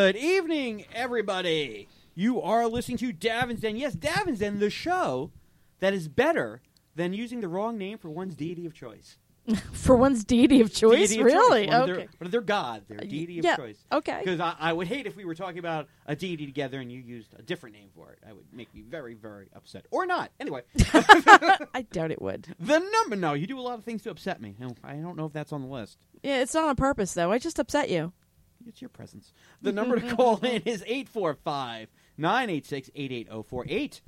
Good evening, everybody. You are listening to Davin's Den. Yes, Davin's Den, the show that is better than using the wrong name for one's deity of choice. For one's deity of choice? Deity of really? choice. Okay. Their god, their deity of choice. Okay. Because I would hate if we were talking about a deity together and you used a different name for it. That would make me very, very upset. Or not. Anyway. I doubt it would. The number. No, you do a lot of things to upset me. I don't know if that's on the list. Yeah, it's not on purpose, though. I just upset you. It's your presence. The number to call in is 845-986-8804.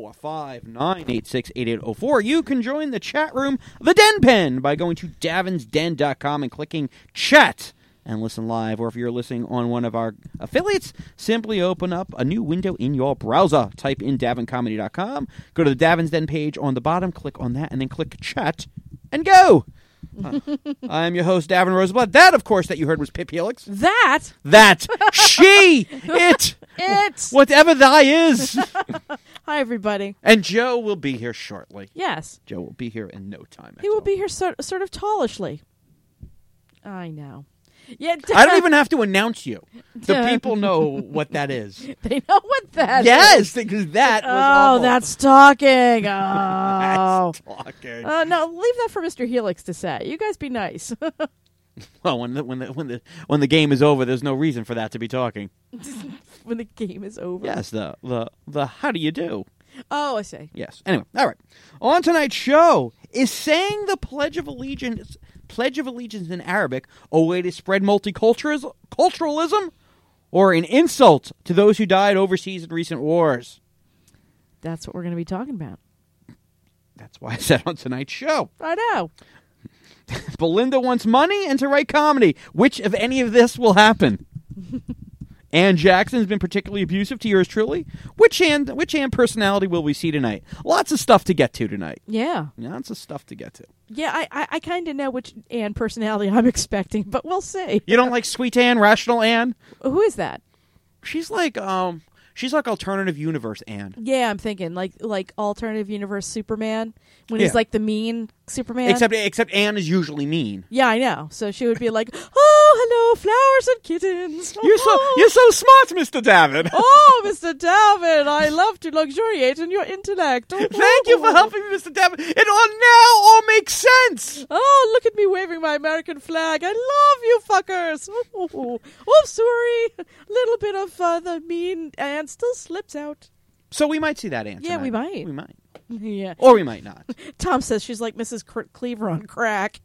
845-986-8804. You can join the chat room, the Den Pen, by going to davinsden.com and clicking chat and listen live. Or if you're listening on one of our affiliates, simply open up a new window in your browser. Type in davincomedy.com. Go to the Davin's Den page on the bottom. Click on that and then click chat and go. I'm your host, Davin Roseblood. That, of course, that you heard was Pip Helix. That, she, it, whatever thy is. Hi, everybody. And Joe will be here shortly. Yes. Joe will be here in no time. He will be here sort of tallishly. I know. Yeah, I don't even have to announce you. The people know what that is. They know what that is. Yes, because that was awful. That's talking. That's talking. No, leave that for Mr. Helix to say. You guys be nice. Well, when the game is over, there's no reason for that to be talking. When the game is over. Yes, the how do you do? Oh, I see. Yes. Anyway, all right. On tonight's show, is saying the Pledge of Allegiance in Arabic a way to spread multiculturalism, or an insult to those who died overseas in recent wars? That's what we're going to be talking about. That's why I said on tonight's show. I know. Belinda wants money and to write comedy. Which of any of this will happen? Ann Jackson has been particularly abusive to yours truly. Which Ann personality will we see tonight? Lots of stuff to get to tonight. Yeah. Lots of stuff to get to. Yeah, I kind of know which Ann personality I'm expecting, but we'll see. You don't like Sweet Ann, Rational Ann? Who is that? She's like alternative universe Ann. Yeah, I'm thinking like alternative universe Superman when he's like the mean Superman. Except Ann is usually mean. Yeah, I know. So she would be like, "Oh, hello, flowers and kittens. You're so smart, Mr. David. Oh, Mr. David, I love to luxuriate in your intellect. Oh, Thank you for helping me, Mr. David. It all makes sense. Oh, look at me waving my American flag. I love you fuckers. Oh, sorry. A little bit of the mean Ann still slips out. So we might see that Ann Yeah, tonight. we might. We might. Yeah. Or we might not. Tom says she's like Mrs. Cleaver on crack.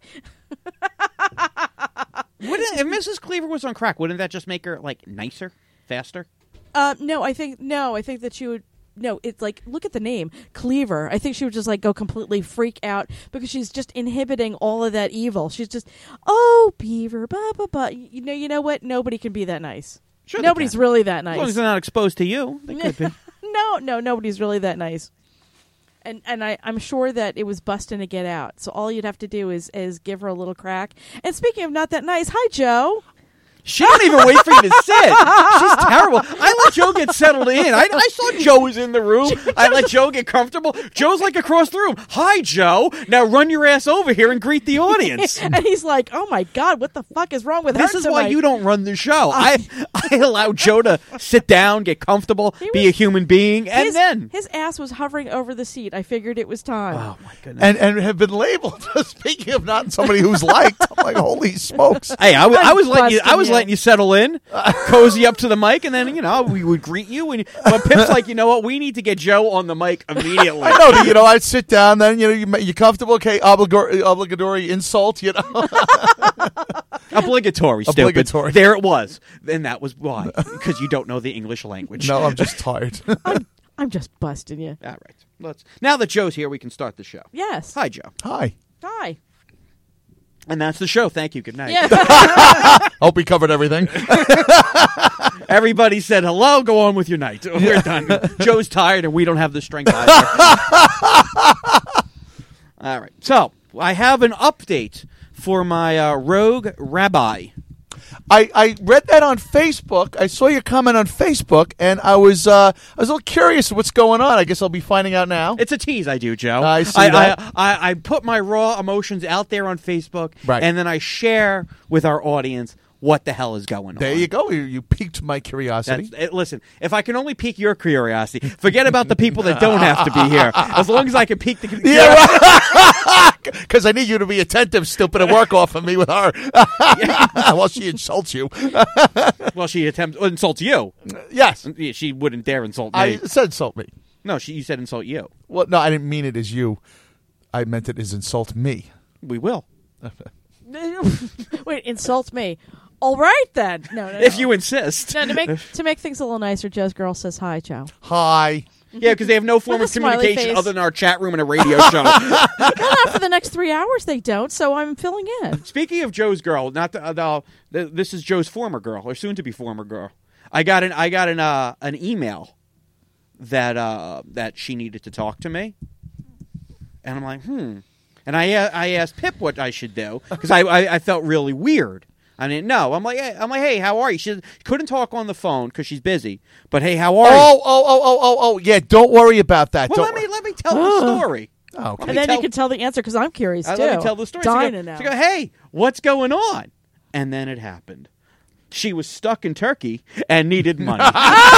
If Mrs. Cleaver was on crack, wouldn't that just make her like nicer, faster? No, I think that she would. No, it's like, look at the name, Cleaver. I think she would just like go completely freak out because she's just inhibiting all of that evil. She's just, oh, Beaver, blah, blah, blah. You know what? Nobody can be that nice. Sure, nobody's really that nice. As long as they're not exposed to you, they could be. No, nobody's really that nice. And I'm sure that it was busting to get out. So all you'd have to do is give her a little crack. And speaking of not that nice, hi, Joe. She don't even wait for you to sit. She's terrible. I let Joe get settled in. I saw Joe was in the room. I let Joe get comfortable. Joe's like across the room. Hi, Joe. Now run your ass over here and greet the audience. And he's like, oh, my God, what the fuck is wrong with her This is tonight? why you don't run the show. I allow Joe to sit down, get comfortable, be a human being, and then... His ass was hovering over the seat. I figured it was time. Oh, my goodness. And have been labeled, speaking of not somebody who's liked, I'm like, holy smokes. Hey, I was letting you settle in, cozy up to the mic, and then, we would greet you. But Pip's like, you know what? We need to get Joe on the mic immediately. I know, I'd sit down, then, you comfortable? Okay, obligatory insult, Obligatory, stupid. Obligatory. There it was. And that was why. Because you don't know the English language. No, I'm just tired. I'm just busting you. All right. Now that Joe's here, we can start the show. Yes. Hi, Joe. Hi. Hi. And that's the show. Thank you. Good night. Yeah. Hope we covered everything. Everybody said hello. Go on with your night. We're done. Joe's tired, and we don't have the strength either. All right. So I have an update for my rogue rabbi. I read that on Facebook. I saw your comment on Facebook, and I was a little curious what's going on. I guess I'll be finding out now. It's a tease I do, Joe. I see that. I put my raw emotions out there on Facebook, right. And then I share with our audience what the hell is going on. There you go. You piqued my curiosity. Listen, if I can only pique your curiosity, forget about the people that don't have to be here. As long as I can pique the Because I need you to be attentive, stupid, and work off of me with her while she insults you. Well, she insults you. Yes. She wouldn't dare insult me. I said insult me. No, you said insult you. Well, no, I didn't mean it as you. I meant it as insult me. We will. Wait, insult me. All right, then. No. If you insist. No, to make things a little nicer, Joe's girl says hi, Joe. Hi. Yeah, because they have no form With of a smiley communication face. other than our chat room and a radio show. Well, not for the next 3 hours they don't, so I'm filling in. Speaking of Joe's girl, this is Joe's former girl, or soon-to-be former girl. I got an email that she needed to talk to me, and I'm like, And I asked Pip what I should do because I felt really weird. I didn't know. I'm like, hey, how are you? She couldn't talk on the phone because she's busy. But hey, how are you? Oh, yeah. Don't worry about that. Well, let me tell the story. Oh, okay. And then you can tell the answer because I'm curious, too. Let me tell the story. Dying to know. So I go, hey, what's going on? And then it happened. She was stuck in Turkey and needed money.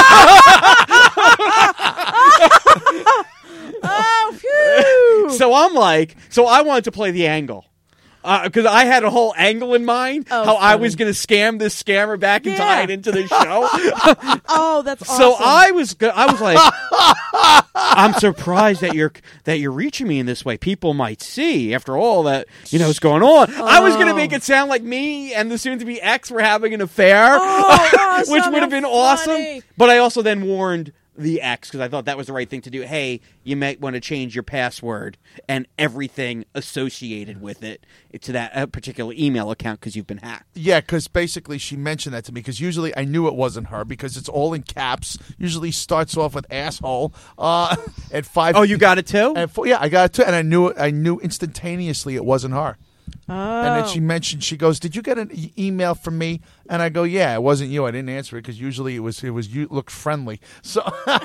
Oh, phew! So I wanted to play the angle. Because I had a whole angle in mind, how I was going to scam this scammer back and tie it into the show. Oh, that's awesome. So I was like, I'm surprised that you're reaching me in this way. People might see after all that is going on. I was going to make it sound like me and the soon-to-be ex were having an affair, which would have been awesome. But I also then warned the ex because I thought that was the right thing to do. Hey, you might want to change your password and everything associated with it to that particular email account because you've been hacked. Yeah, because basically she mentioned that to me because usually I knew it wasn't her because it's all in caps. Usually starts off with asshole at 5. Oh, you got it too? Yeah, I got it too, and I knew instantaneously it wasn't her. Oh. And then she mentioned, she goes, "Did you get an email from me?" And I go, "Yeah, it wasn't you. I didn't answer it because usually it was you looked friendly." So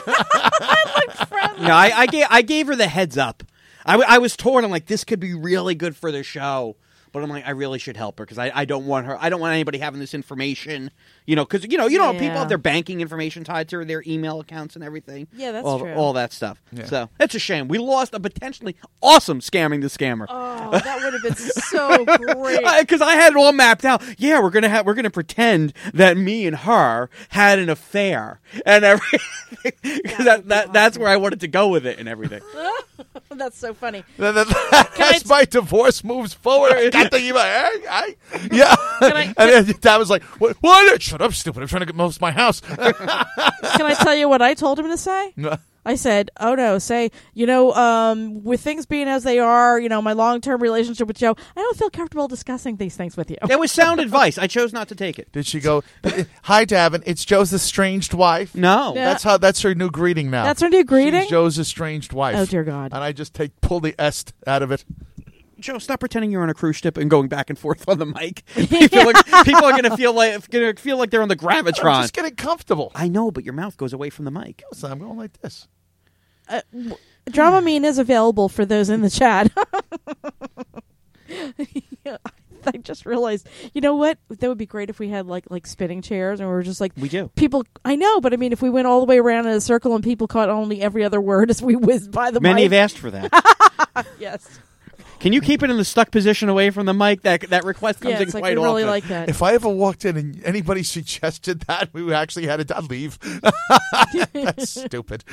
No, I gave her the heads up. I was torn. I'm like, this could be really good for the show. But I'm like, I really should help her because I don't want her. I don't want anybody having this information. Because people have their banking information tied to their email accounts and everything. Yeah, that's true. All that stuff. Yeah. So it's a shame. We lost a potentially awesome scamming the scammer. Oh, that would have been so great. Because I had it all mapped out. Yeah, we're gonna pretend that me and her had an affair and everything. Because that's where I wanted to go with it and everything. That's so funny. That's my divorce moves forward. I got the email. Yeah. And then Dad was like, "What? Shut up, stupid! I'm trying to get most of my house." Can I tell you what I told him to say? I said, "Oh no, say, with things being as they are, my long-term relationship with Joe, I don't feel comfortable discussing these things with you." It was sound advice. I chose not to take it. Did she go, "Hi, Davin, it's Joe's estranged wife"? No. Yeah. That's her new greeting now. That's her new greeting? She's Joe's estranged wife. Oh, dear God. And I just pull the est out of it. Joe, stop pretending you're on a cruise ship and going back and forth on the mic. People are going to feel like they're on the Gravitron. I'm just getting comfortable. I know, but your mouth goes away from the mic. So I'm going like this. Dramamine is available for those in the chat. I just realized, you know what? That would be great if we had like spinning chairs and we were just like we do. People, I know, but I mean, if we went all the way around in a circle and people caught only every other word as we whizzed by the mic. Many have asked for that. Yes. Can you keep it in the stuck position away from the mic? That request comes in it's quite like we often. really like that. If I ever walked in and anybody suggested that, we actually had to leave. That's stupid.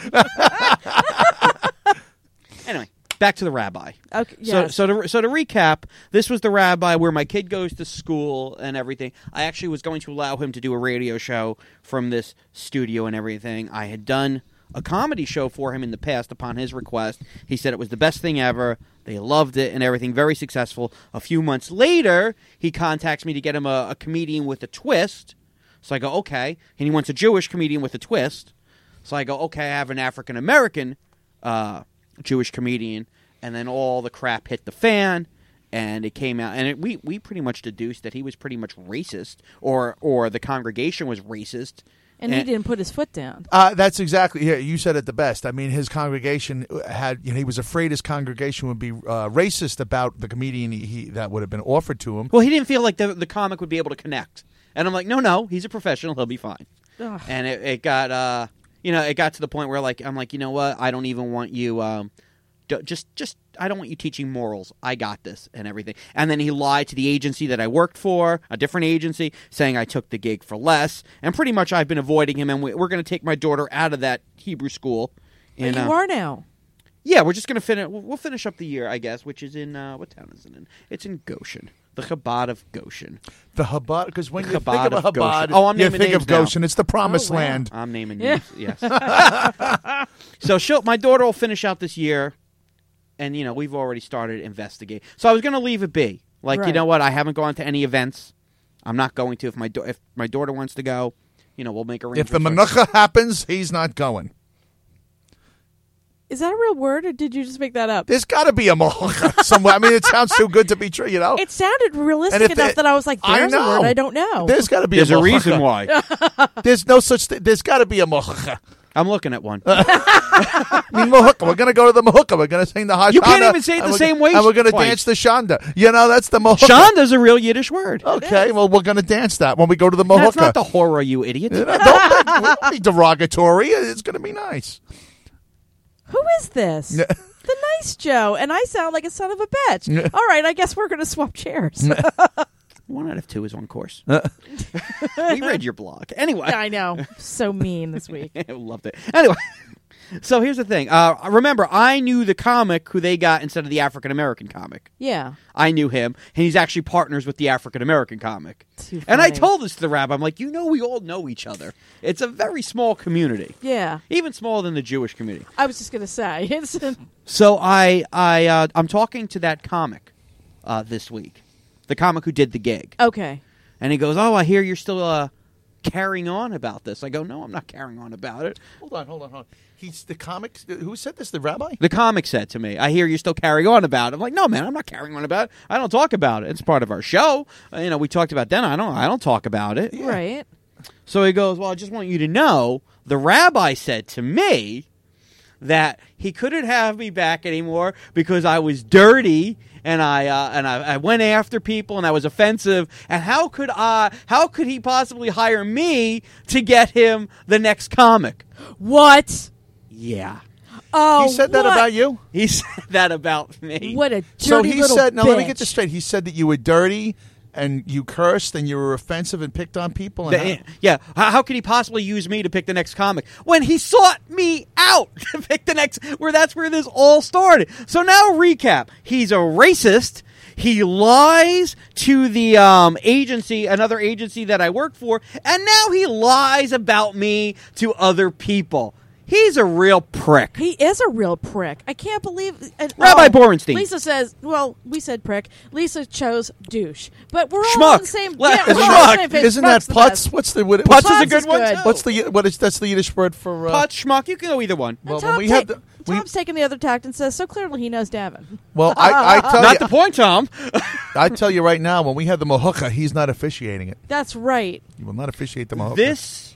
Anyway, back to the rabbi. Okay. Yes. So to recap, this was the rabbi where my kid goes to school and everything. I actually was going to allow him to do a radio show from this studio and everything. I had done a comedy show for him in the past upon his request. He said it was the best thing ever. They loved it and everything. Very successful. A few months later, he contacts me to get him a comedian with a twist. So I go, okay. And he wants a Jewish comedian with a twist. So I go, okay, I have an African-American Jewish comedian. And then all the crap hit the fan. And it came out. And we pretty much deduced that he was pretty much racist. Or the congregation was racist. And he didn't put his foot down. That's exactly. Yeah, you said it the best. I mean, his congregation had. He was afraid his congregation would be racist about the comedian that would have been offered to him. Well, he didn't feel like the comic would be able to connect. And I'm like, no, he's a professional. He'll be fine. Ugh. And it got, it got to the point where, like, I'm like, you know what? I don't even want you, I don't want you teaching morals. I got this and everything. And then he lied to the agency that I worked for, a different agency, saying I took the gig for less. And pretty much I've been avoiding him, and we're going to take my daughter out of that Hebrew school. But you are now. Yeah, we're just going to finish. We'll finish up the year, I guess, which is in, what town is it in? It's in Goshen. The Chabad of Goshen. The Chabad, because when you think Chabad of of Chabad, Goshen. Oh, I'm you naming think names of Goshen. now. It's the promised Oh, wow. land. I'm naming Yeah. names, yes. So my daughter will finish out this year, and, we've already started investigating. So I was going to leave it be. Like, you Right. know what? I haven't gone to any events. I'm not going to. If my daughter wants to go, we'll make arrangements. If the menucha happens, he's not going. Is that a real word, or did you just make that up? There's got to be a menucha somewhere. I mean, it sounds too good to be true, It sounded realistic And if enough it- that I was like, I there's a know. word I don't know. There's got to be There's a a menucha. reason why. There's no such thing. There's got to be a menucha. I'm looking at one. I mean, menucha. We're going to go to the menucha. We're going to sing the Hashana. You can't even say it the same way And we're going to twice. dance the shanda. That's the menucha. Shonda's a real Yiddish word. Okay, well, we're going to dance that when we go to the menucha. That's not the horror, you idiot. Don't be derogatory. It's going to be nice. Who is this? The nice Joe, and I sound like a son of a bitch. All right, I guess we're going to swap chairs. 1 out of 2 is on course. We read your blog. Anyway. Yeah, I know. So mean this week. I loved it. Anyway, so here's the thing. Remember, I knew the comic who they got instead of the African-American comic. Yeah. I knew him, and he's actually partners with the African-American comic. Too And I funny. told this to the rabbi. I'm like, we all know each other. It's a very small community. Yeah. Even smaller than the Jewish community. I was just going to say. It's So I'm talking to that comic this week. The comic who did the gig. okay. And he goes, I hear you're still carrying on about this. I go, no, I'm not carrying on about it. Hold on. He's the comic. Who said this? The rabbi? The comic said to me, I hear you're still carrying on about it. I'm like, no, man, I'm not carrying on about it. I don't talk about it. It's part of our show. We talked about then. I don't talk about it. Right. So he goes, well, I just want you to know, the rabbi said to me that he couldn't have me back anymore because I was dirty and I went after people and I was offensive. And how could he possibly hire me to get him the next comic? What? Yeah. Oh, He said that what? about you? He said that about me. What a dirty So he little said, now let me get bitch. this straight. He said that you were dirty and you cursed and you were offensive and picked on people. And Yeah. How could he possibly use me to pick the next comic when he sought me out to pick the next? That's where this all started. So now recap. He's a racist. He lies to the another agency that I work for, and now he lies about me to other people. He's a real prick. He is a real prick. I can't believe... Rabbi Borenstein. Lisa says... Well, we said prick. Lisa chose douche. But we're all Schmuck. on the same... Let- we're Schmuck. all on the same page. Isn't Schmuck's that the putz? best. What's the Putz is a Putz good is one, good. too. that's the Yiddish word for Putz, schmuck, you can go either one. Well, Tom when we had the, we, Tom's taking the other tact and says, so clearly he knows Davin. well, I tell Not you, the point, Tom. I tell you right now, when we had the mohuka, he's not officiating it. That's right. He will not officiate the mohuka. This,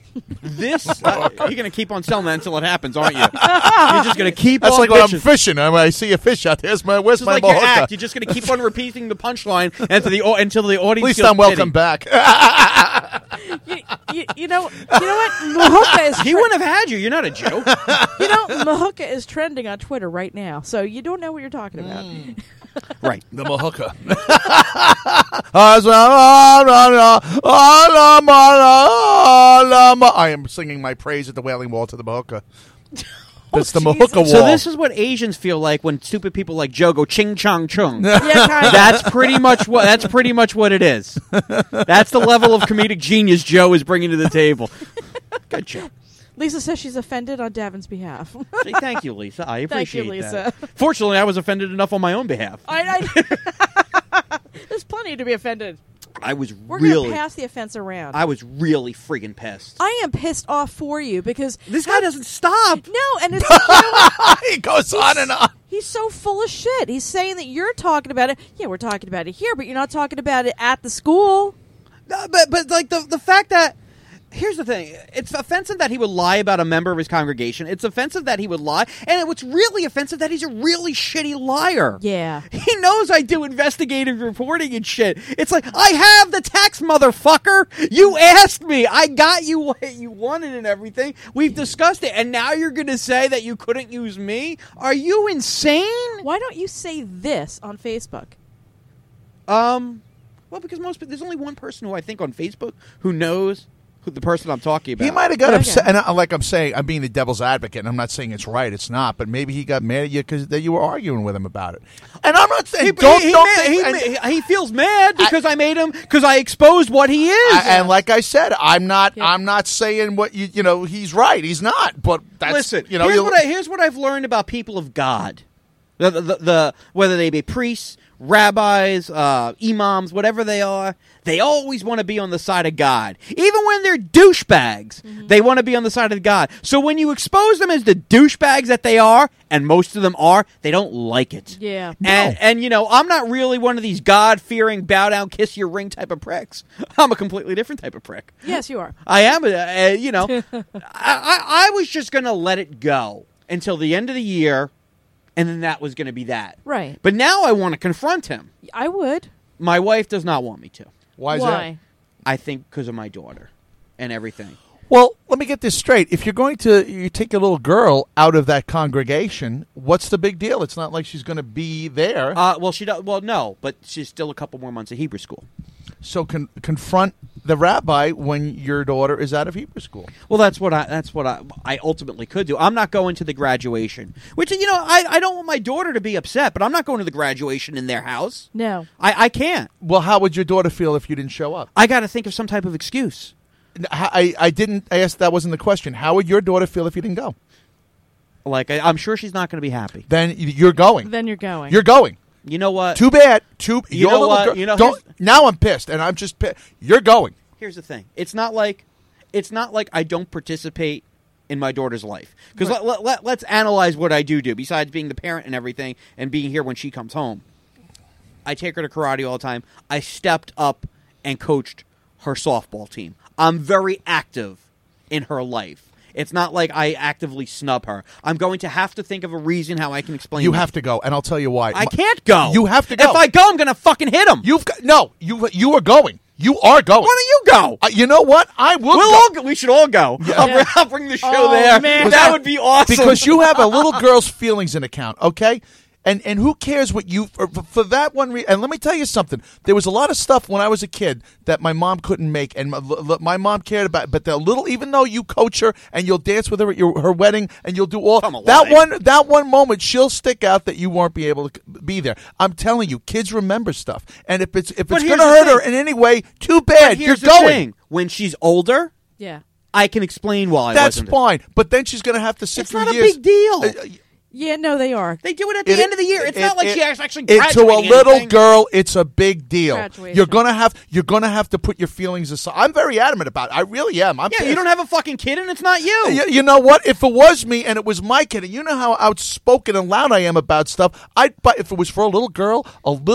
you're going to keep on selling that until it happens, aren't you? You're just going to keep That's on like when I'm bitching. fishing. I see a fish out there. Where's It's my like your mohuka? act. You're just going to keep on repeating the punchline until the audience At least feels I'm welcome pity. back. You know what? Mahuka is... He wouldn't have had you. You're not a Jew. Mahuka is trending on Twitter right now, so you don't know what you're talking about. Right. The mohuka. I am singing my praise at the Wailing Wall to the mohuka. That's the Jesus. mohuka wall. So this is what Asians feel like when stupid people like Joe go ching chong chung. Yeah, kind of. That's pretty much what it is. That's the level of comedic genius Joe is bringing to the table. Good job. Lisa says she's offended on Davin's behalf. Say thank you, Lisa. I Thank you, appreciate Lisa. that. Fortunately, I was offended enough on my own behalf. There's plenty to be offended. I was We're going really, to pass the offense around. I was really freaking pissed. I am pissed off for you because This guy doesn't stop. no, and it's you know, He goes on and on. he's so full of shit. He's saying that you're talking about it. Yeah, we're talking about it here, but you're not talking about it at the school. No, but like the fact that Here's the thing. It's offensive that he would lie about a member of his congregation. It's offensive that he would lie. And what's really offensive that he's a really shitty liar. Yeah. He knows I do investigative reporting and shit. It's like, I have the text, motherfucker. You asked me. I got you what you wanted and everything. We've discussed it. And now you're going to say that you couldn't use me? Are you insane? Why don't you say this on Facebook? Well, because there's only one person who I think on Facebook who knows who the person I'm talking about. He might have got Okay. upset, and like I'm saying, I'm being the devil's advocate, and I'm not saying it's right. It's not, but maybe he got mad at you because you were arguing with him about it. And I'm not saying he feels mad because I made him because I exposed what he is. And like I said, I'm not saying what you know. He's right. He's not. But that's, listen. You know, here's what I've learned about people of God. The whether they be priests, rabbis, imams, whatever they are, they always want to be on the side of God. Even when they're douchebags, they want to be on the side of God. So when you expose them as the douchebags that they are, and most of them are, they don't like it. Yeah. And you know, I'm not really one of these God-fearing, bow-down, kiss-your-ring type of pricks. I'm a completely different type of prick. Yes, you are. I am, you know. I was just going to let it go until the end of the year, and then that was going to be that. Right. But now I want to confront him. I would. My wife does not want me to. Why is that? I think because of my daughter and everything. Well, let me get this straight. If you're going to you take a little girl out of that congregation, what's the big deal? It's not like she's going to be there. Well, no, but she's still a couple more months of Hebrew school. So confront the rabbi when your daughter is out of Hebrew school. Well, that's what I ultimately could do. I'm not going to the graduation, which, you know, I don't want my daughter to be upset, but I'm not going to the graduation in their house. No. I can't. Well, how would your daughter feel if you didn't show up? I got to think of some type of excuse. I asked, that wasn't the question. How would your daughter feel if you didn't go? Like, I'm sure she's not going to be happy. Then you're going. Then you're going. You're going. You know what? Too bad. You know what? Girl, You know, now I'm pissed, and I'm just pissed. You're going. Here's the thing. It's not like I don't participate in my daughter's life. Because let's analyze what I do besides being the parent and everything and being here when she comes home. I take her to karate all the time. I stepped up and coached her softball team. I'm very active in her life. It's not like I actively snub her. I'm going to have to think of a reason how I can explain. You that. have to go, and I'll tell you why. I can't go. You have to go. If I go, I'm going to fucking hit him. You are going. You are going. Why don't you go? You know what? I will. We'll we should all go. Yeah. I'll bring the show Oh, there. man. That would be awesome. Because you have a little girl's feelings in account, okay? And who cares what you for that one and let me tell you something. There was a lot of stuff when I was a kid that my mom couldn't make, and my mom cared about. But the little, even though you coach her and you'll dance with her at her wedding and you'll do all that one moment, she'll stick out that you won't be able to be there. I'm telling you, kids remember stuff, and if it's going to hurt her in any way, too bad. You're going. Thing. When she's older, Yeah. I can explain why. That's fine, but then she's going to have to sit It's through not years. a big deal. Yeah, no, they are. They do it at the end of the year. It's not like she actually to graduating a little anything. girl, it's a big deal. Graduation. You're gonna have to put your feelings aside. I'm very adamant about it. I really am. I'm Yeah, pissed. you don't have a fucking kid, and it's not you. You know what? If it was me and it was my kid, and you know how outspoken and loud I am about stuff, I'd bite. If it was for a little girl,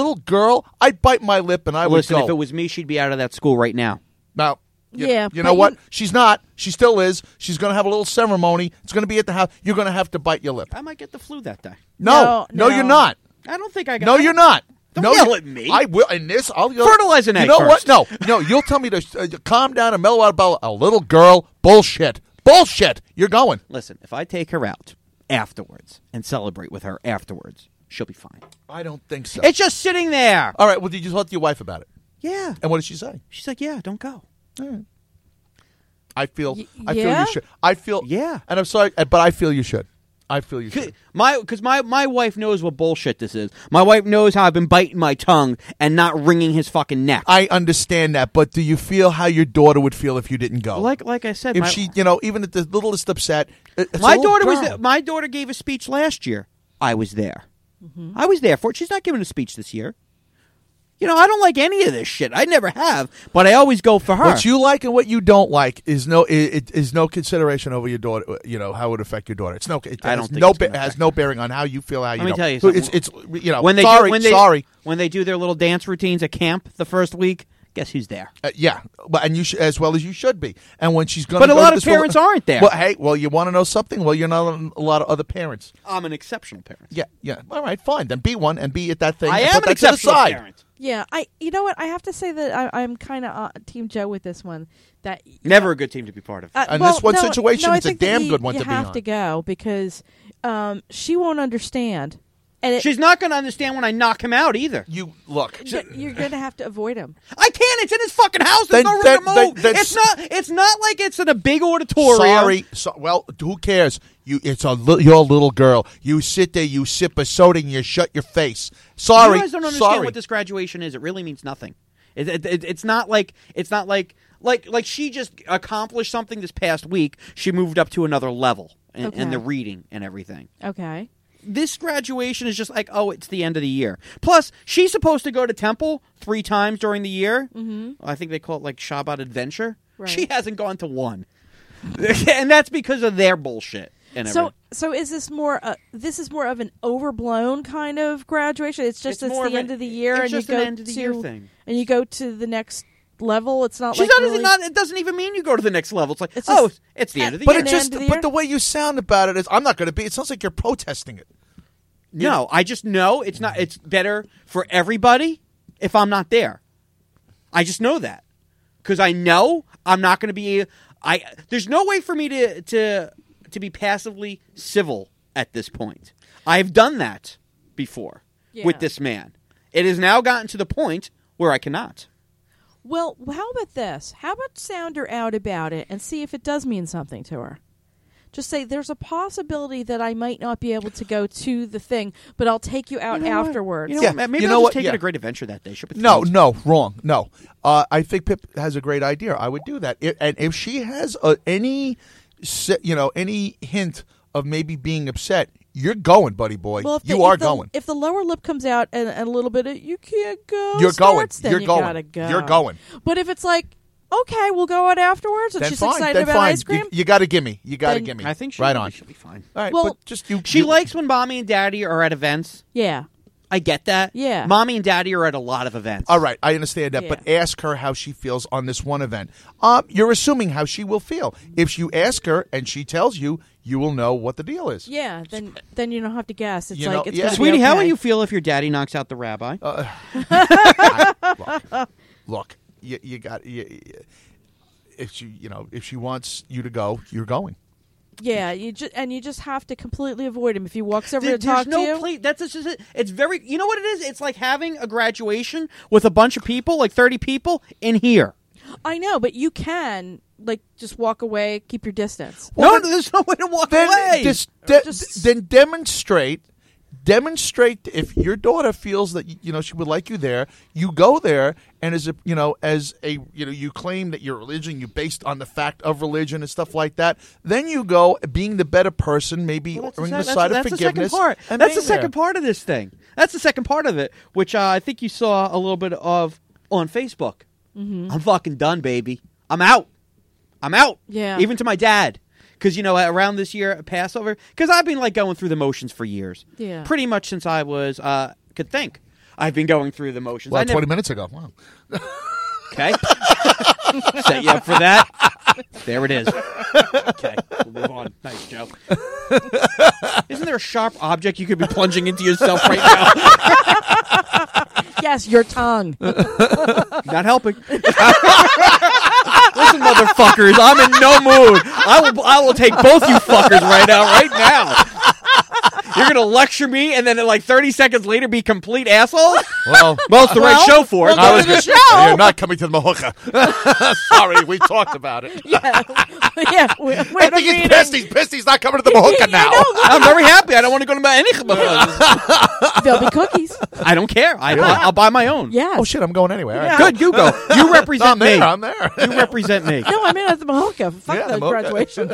I'd bite my lip and I would Listen, go. if it was me, she'd be out of that school right now. Now, Yeah, you but know what? She's not. She still is. She's going to have a little ceremony. It's going to be at the house. You're going to have to bite your lip. I might get the flu that day. No, No. you're not. I don't think I got. No, you're not. Don't yell at me. I will. In this, I'll yell. Fertilize an egg You know first. what? No. You'll tell me to calm down and mellow out about a little girl. Bullshit. You're going. Listen, if I take her out afterwards and celebrate with her afterwards, she'll be fine. I don't think so. It's just sitting there. All right. Well, did you talk to your wife about it? Yeah. And what did she say? She's like, yeah, don't go. I feel you yeah? should. I feel Yeah. And I'm sorry, but I feel you should. Because my wife knows what bullshit this is. My wife knows how I've been biting my tongue and not wringing his fucking neck. I understand that, but do you feel how your daughter would feel if you didn't go? Like I said, if she, even at the littlest upset, it's my a little daughter was girl. there. My daughter gave a speech last year. I was there. I was there for it. She's not giving a speech this year. You know, I don't like any of this shit. I never have, but I always go for her. What you like and what you don't like is no consideration over your daughter. You know how it would affect your daughter. It's no. It I don't has think no. it's gonna It has affect no bearing on how you feel. How you Let me know. tell you something. It's when they sorry. when they do their little dance routines at camp the first week, guess who's there? Yeah, but and you as well as you should be. And when she's going, But a lot of parents aren't there. Well, hey, you want to know something? Well, you're not a lot of other parents. I'm an exceptional parent. Yeah. All right, fine. Then be one and be at that thing. I and am put an that to the exceptional side. parent. Yeah, you know what? I have to say that I'm kind of Team Joe with this one. That Never a good team to be part of. And this one situation, I it's a think that damn good one you to be have on. to go because she won't understand. And She's not going to understand when I knock him out either. You look. you're going to have to avoid him. I can't. It's in his fucking house. There's no room to move. It's not like it's in a big auditorium. Sorry. Well, who cares? It's you're a little girl. You sit there, you sip a soda, and you shut your face. Sorry. You guys don't understand what this graduation is. It really means nothing. It's not like she just accomplished something this past week. She moved up to another level in the reading and everything. Okay. This graduation is just like, oh, it's the end of the year. Plus, she's supposed to go to temple 3 times during the year. Mm-hmm. I think they call it like Shabbat Adventure. Right. She hasn't gone to one. And that's because of their bullshit. So is this more? This is more of an overblown kind of graduation. It's just it's the end of the year, and you go end of the year thing, and you go to the next level. It's not It doesn't even mean you go to the next level. It's like, it's the end of the year. But the way you sound about it is, I'm not going to be. It sounds like you're protesting it. No, I just know it's not. It's better for everybody if I'm not there. I just know that because I know I'm not going to be. There's no way for me to be passively civil at this point. I've done that before with this man. It has now gotten to the point where I cannot. Well, how about this? How about sound her out about it and see if it does mean something to her? Just say, there's a possibility that I might not be able to go to the thing, but I'll take you out afterwards. Maybe I'll just take it a great adventure that day. Wrong. No. I think Pip has a great idea. I would do that. And if she has any hint of maybe being upset, you're going, buddy boy. Well, you are going. If the lower lip comes out and a little bit of, you can't go, you're going. Then you're going. Gotta go. You're going. But if it's like, okay, we'll go out afterwards, and she's excited about ice cream, you got to give me. You got to give me. I think she'll be fine. All right, well, but just she likes when mommy and daddy are at events. Yeah. I get that. Yeah. Mommy and daddy are at a lot of events. All right, I understand that, but ask her how she feels on this one event. You're assuming how she will feel. If you ask her and she tells you, you will know what the deal is. Yeah, then you don't have to guess. It's gonna Sweetie, be okay. how will you feel if your daddy knocks out the rabbi? Look, you got if she wants you to go, you're going. Yeah, you just have to completely avoid him if he walks over to talk to you. That's just it. It's very. You know what it is? It's like having a graduation with a bunch of people, like 30 people, in here. I know, but you can just walk away, keep your distance. Well, no, there's no way to walk away. Then demonstrate. Demonstrate if your daughter feels that she would like you there. You go there, and you claim that your religion, you based on the fact of religion and stuff like that. Then you go being the better person, maybe erring the side of forgiveness. That's the second part of this thing. That's the second part of it, which I think you saw a little bit of on Facebook. Mm-hmm. I'm fucking done, baby. I'm out. Yeah. Even to my dad. Because, around this year, Passover, because I've been, going through the motions for years. Yeah. Pretty much since I was, could think. I've been going through the motions. Well, 20 minutes ago. Wow. Okay. Set you up for that. There it is. Okay. We'll move on. Nice, Joe. Isn't there a sharp object you could be plunging into yourself right now? Yes, your tongue. Not helping. Listen, motherfuckers, I'm in no mood. I will take both you fuckers right now. You're going to lecture me and then 30 seconds later be complete assholes? Well, it's the right show for it. You're not coming to the Mahuka. Sorry, we talked about it. Yeah. I think he's pissed. He's pissed. He's not coming to the Mahuka now. I'm very happy. I don't want to go to any Mahuka. There'll be cookies. I don't care. I'll buy my own. Yeah. Oh, shit, I'm going anyway. All right. Good, you go. You represent me. I'm there. You represent me. No, I mean at the Mahuka. Fuck the graduation.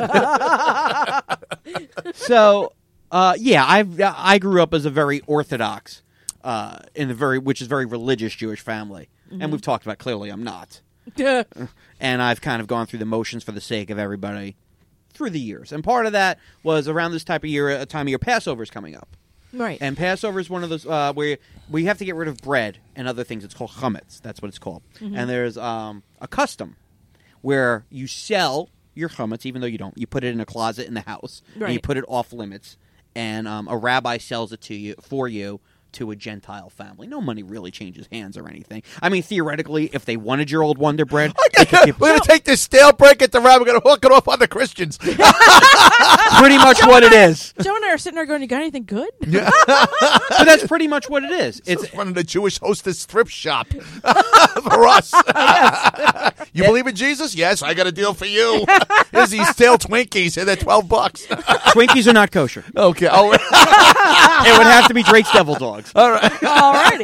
So... I grew up as a very Orthodox, which is very religious Jewish family, and we've talked about clearly I'm not, and I've kind of gone through the motions for the sake of everybody through the years, and part of that was around this time of year Passover is coming up, Right. And Passover is one of those where we have to get rid of bread and other things. It's called chametz. That's what it's called. And there's a custom where you sell your chametz, even though you don't. You put it in a closet in the house, and you Right. put it off limits, and a rabbi sells it for you to a Gentile family. No money really changes hands or anything. I mean, theoretically, if they wanted your old Wonder Bread, they could give We're going to take this stale break at the rabbi. We're going to hook it off on the Christians. pretty much what it is. Joe and I are sitting there going, "You got anything good?" But that's pretty much what it is. It's running a Jewish hostess thrift shop for us. You believe in Jesus? Yes, I got a deal for you. Here's these stale Twinkies. Here, they're $12. Twinkies are not kosher. Okay. Oh, It would have to be Drake's Devil Dogs. all right. Alrighty,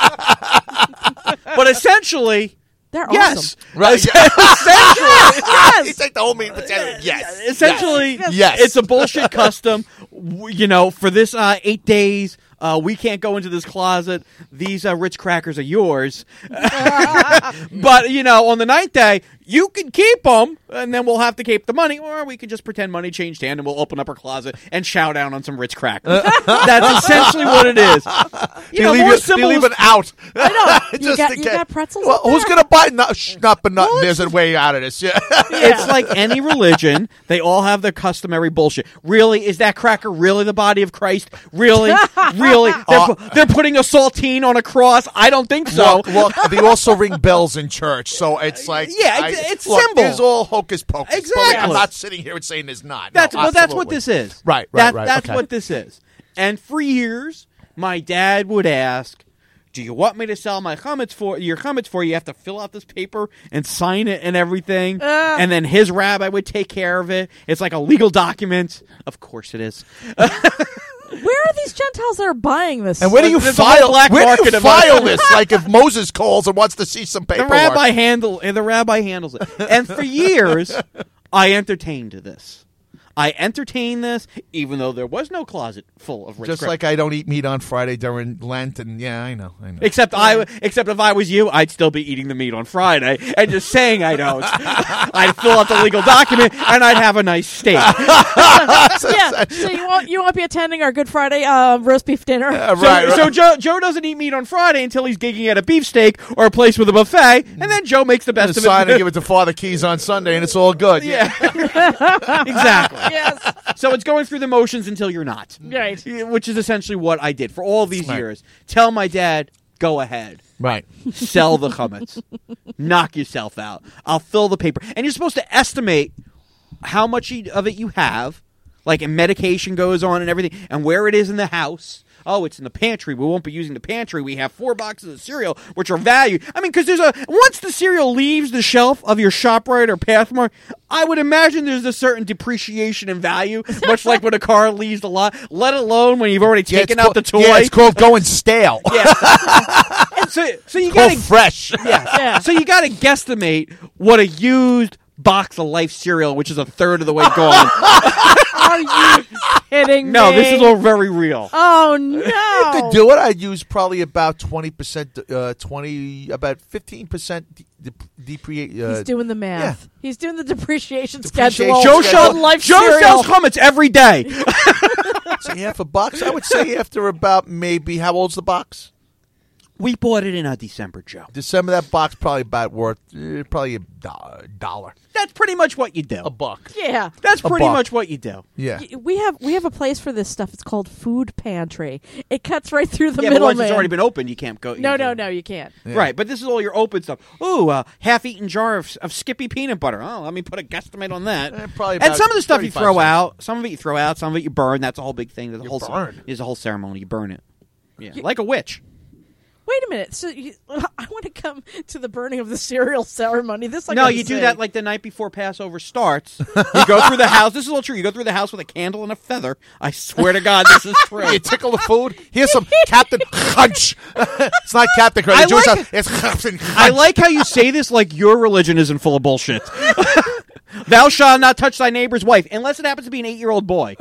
But essentially, they're yes. awesome. Right. Essentially, You take the whole meat and potato. Yes. essentially, Yes. it's a bullshit custom. For this 8 days, we can't go into this closet. These Ritz crackers are yours. But, on the 9th day, you can keep them, and then we'll have to keep the money, or we can just pretend money changed hand, and we'll open up our closet and chow down on some Ritz crackers. That's essentially what it is. They leave more it symbols. out. I know. Just You in case. got pretzels. Well, in who's there? going to buy? Not but not. There's a way out of this. Yeah. It's like any religion. They all have their customary bullshit. Really? Is that cracker really the body of Christ? Really? Really? They're putting a saltine on a cross? I don't think so. Look, they also ring bells in church, so it's like it's look, symbol. It's all hocus pocus. But Exactly. I'm not sitting here and saying there's not. That's no, that's what absolutely. this is. Right. That's Okay. what this is. And for years, my dad would ask, "Do you want me to sell your chametz for you? You have to fill out this paper and sign it and everything." And then his rabbi would take care of it. It's like a legal document. Of course it is. Where are these Gentiles that are buying this? And where do you There's a whole file? black Where do market you of file this? Like if Moses calls and wants to see some The paperwork. rabbi handles it. And for years, I entertained this. I entertained this, even though there was no closet full of Ritz Just crackers. like I don't eat meat on Friday during Lent, and yeah, I know. Except if I was you, I'd still be eating the meat on Friday and just saying I don't. I'd fill out the legal document and I'd have a nice steak. Yeah, so you won't be attending our Good Friday roast beef dinner. So Joe doesn't eat meat on Friday until he's gigging at a beefsteak or a place with a buffet, and then Joe makes the best of Sign it. and give it to Father Keys on Sunday, and it's all good. Yeah, exactly. Yes, So it's going through the motions until you're not. right. Which is essentially what I did for all these Right. years. Tell my dad, go ahead. Right. Sell the chametz. Knock yourself out. I'll fill the paper. And you're supposed to estimate how much of it you have, like and medication goes on and everything, and where it is in the house. Oh, it's in the pantry. We won't be using the pantry. We have 4 boxes of cereal, which are valued. I mean, because once the cereal leaves the shelf of your ShopRite or Pathmark, I would imagine there's a certain depreciation in value, much like when a car leaves the lot, let alone when you've already taken out the toy. Yeah, it's called going stale. And so you Called got to fresh. Yeah. So you got to guesstimate what a used box of Life cereal, which is a third of the way gone. Are you kidding me? No, this is all very real. Oh no! You could do it. I'd use probably about 20%, about 15% depreciate. He's doing the math. yeah. He's doing the depreciation Depreciation schedule. Joe schedule. sells Life Joe cereal. sells chametz every day. Say half a box. I would say after about maybe how old's the box? We bought it in December, Joe. December. That box probably about worth probably $1. That's pretty much what you do. $1. Yeah. That's a pretty buck. much what you do. Yeah. We have a place for this stuff. It's called Food Pantry. It cuts right through the Yeah, but middleman. once it's already been opened, you can't go. No, use it. you can't. Yeah. Right, but this is all your open stuff. Ooh, half-eaten jar of Skippy peanut butter. Oh, let me put a guesstimate on that. Probably And about some of the stuff you 35 throw cents. out, some of it you throw out, some of it you burn. That's a whole big thing. There's a whole burn? There's a whole ceremony. You burn it. Yeah, like a witch. Wait a minute. So I want to come to the burning of the cereal ceremony. This I No, gotta you do say. that like the night before Passover starts. You go through the house. This is all true. You go through the house with a candle and a feather. I swear to God, this is true. You tickle the food. Here's some Captain Crunch. It's not Captain Crunch. I The Jewish like house. It's Captain Crunch. I like how you say this like your religion isn't full of bullshit. Thou shalt not touch thy neighbor's wife, unless it happens to be an 8-year-old boy.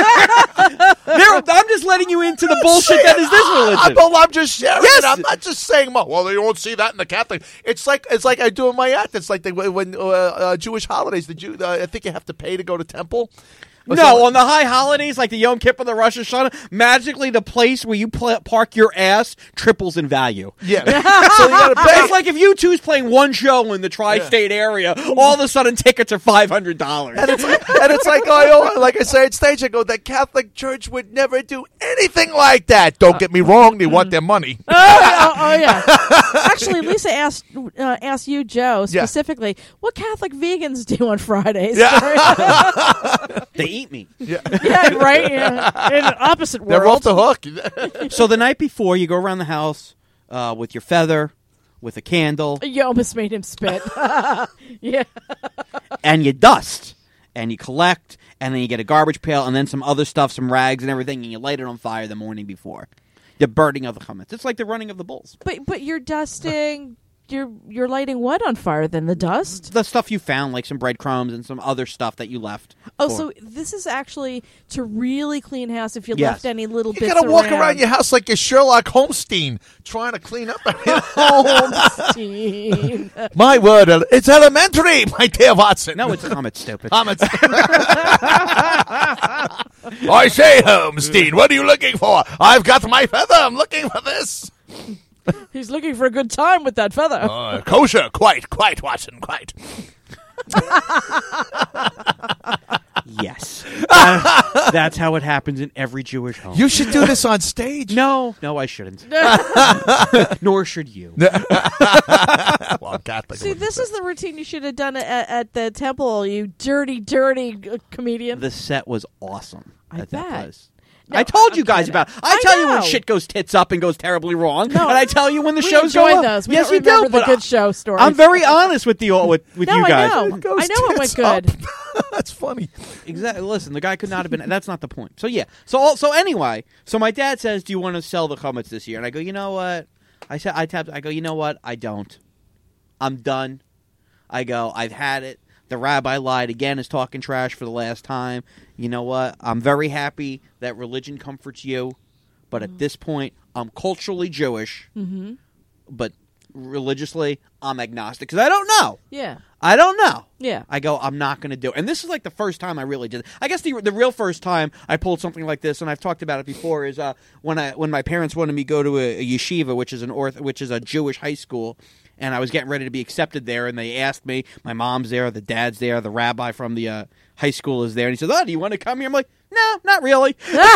I'm just letting you into the bullshit that is this religion. I'm just sharing Yes. it. I'm not just saying, well, you won't see that in the Catholic. It's like I do in my act. It's like when Jewish holidays. I think you have to pay to go to temple. No, on the high holidays like the Yom Kippur, the Rosh Hashanah, magically the place where you park your ass triples in value. Yeah. So you got to pay. It's like if U2's playing one show in the tri-state area, all of a sudden tickets are $500. And it's like, like I say at stage, I go, the Catholic Church would never do anything like that. Don't get me wrong, they want their money. Oh, yeah. Actually, Lisa asked you, Joe, specifically, what Catholic vegans do on Fridays? They eat meat. Yeah, right? Yeah. In an opposite world. They're off the hook. So the night before, you go around the house with your feather, with a candle. You almost made him spit. Yeah. And you dust, and you collect, and then you get a garbage pail, and then some other stuff, some rags and everything, and you light it on fire the morning before. The burning of the chametz. It's like the running of the bulls. But you're dusting... You're lighting what on fire then? The dust? The stuff you found, like some breadcrumbs and some other stuff that you left. Oh, so this is actually to really clean house if you left any little bits You got to walk around your house like you're Sherlock Holmstein trying to clean up. Holmstein. My word, it's elementary, my dear Watson. No, it's chametz, stupid. Chametz. I say, Holmstein, what are you looking for? I've got my feather. I'm looking for this. He's looking for a good time with that feather. Kosher, quite, Watson, quite. Yes. That's how it happens in every Jewish home. You should do this on stage. No, I shouldn't. Nor should you. Well, Catholic. See, this is the routine you should have done at the temple, you dirty comedian. The set was awesome. I at bet. That place. No, I told you I'm guys kidding. about it. I tell you when know. shit goes tits up and goes terribly wrong. No, and I tell you when the we shows go enjoyed up. those. We Yes, don't you do. remember But the good show stories. I'm very honest with you No, you guys. I know. I know it went good. That's funny. Exactly. Listen, the guy could not have been. That's not the point. So yeah. So anyway. So my dad says, "Do you want to sell the chametz this year?" And I go, "You know what?" I go, "You know what? I don't. I'm done." I go, "I've had it. The rabbi lied again, is talking trash for the last time. You know what? I'm very happy that religion comforts you, but at this point, I'm culturally Jewish, but religiously, I'm agnostic because I don't know. Yeah. I don't know. Yeah. I go, I'm not going to do it. And this is like the first time I really did it. I guess the real first time I pulled something like this, and I've talked about it before, is when my parents wanted me to go to a yeshiva, which is a Jewish high school. And I was getting ready to be accepted there, and they asked me, my mom's there, the dad's there, the rabbi from the high school is there. And he says, "Oh, do you want to come here?" I'm like, "No, not really."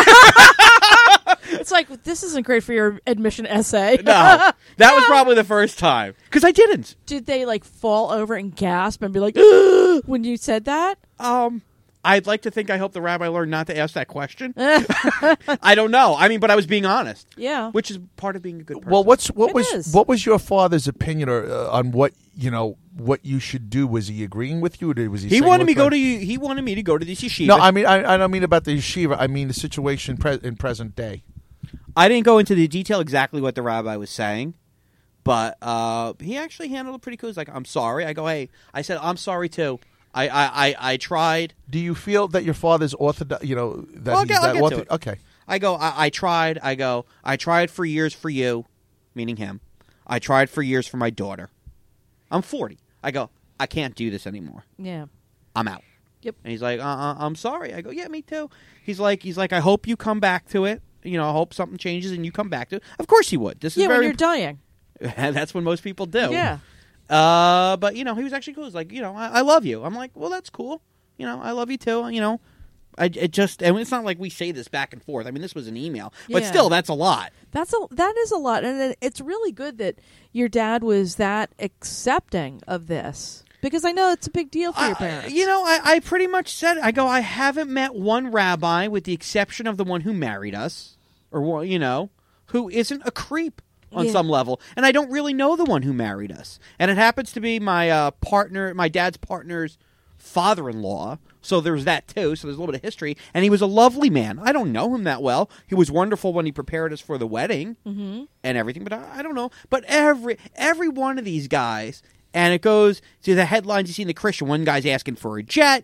It's like, this isn't great for your admission essay. No, that was probably the first time. Because I didn't. Did they, fall over and gasp and be like, when you said that? I'd like to think I hope the rabbi learned not to ask that question. I don't know. I mean, but I was being honest. Yeah. Which is part of being a good person. Well, what is. was your father's opinion on what you should do? Was he agreeing with you, or was he? He saying wanted me to go to this yeshiva. No, I mean I don't mean about the yeshiva. I mean the situation in present day. I didn't go into the detail exactly what the rabbi was saying, but he actually handled it pretty cool. He's like, "I'm sorry." I go, "Hey," I said, "I'm sorry too. I tried." Do you feel that your father's orthodox? That I'll he's get that to it. Okay. I go, I tried. I go, I tried for years for you, meaning him. I tried for years for my daughter. I'm 40. I go, I can't do this anymore. Yeah. I'm out. Yep. And he's like, I'm sorry. I go, yeah, me too. He's like, I hope you come back to it. I hope something changes and you come back to it. Of course he would. This is when you're dying. That's when most people do. Yeah. But he was actually cool. He's like, I love you. I'm like, well, that's cool. I love you too. And it's not like we say this back and forth. I mean, this was an email, but still, that's a lot. That is a lot, and it's really good that your dad was that accepting of this, because I know it's a big deal for your parents. I pretty much said, I go, I haven't met one rabbi, with the exception of the one who married us, or who isn't a creep on some level, and I don't really know the one who married us, and it happens to be my my dad's partner's father-in-law, so there's that too. So there's a little bit of history, and he was a lovely man. I don't know him that well. He was wonderful when he prepared us for the wedding and everything, but I don't know. But every one of these guys, and it goes to the headlines you see in the Christian. One guy's asking for a jet.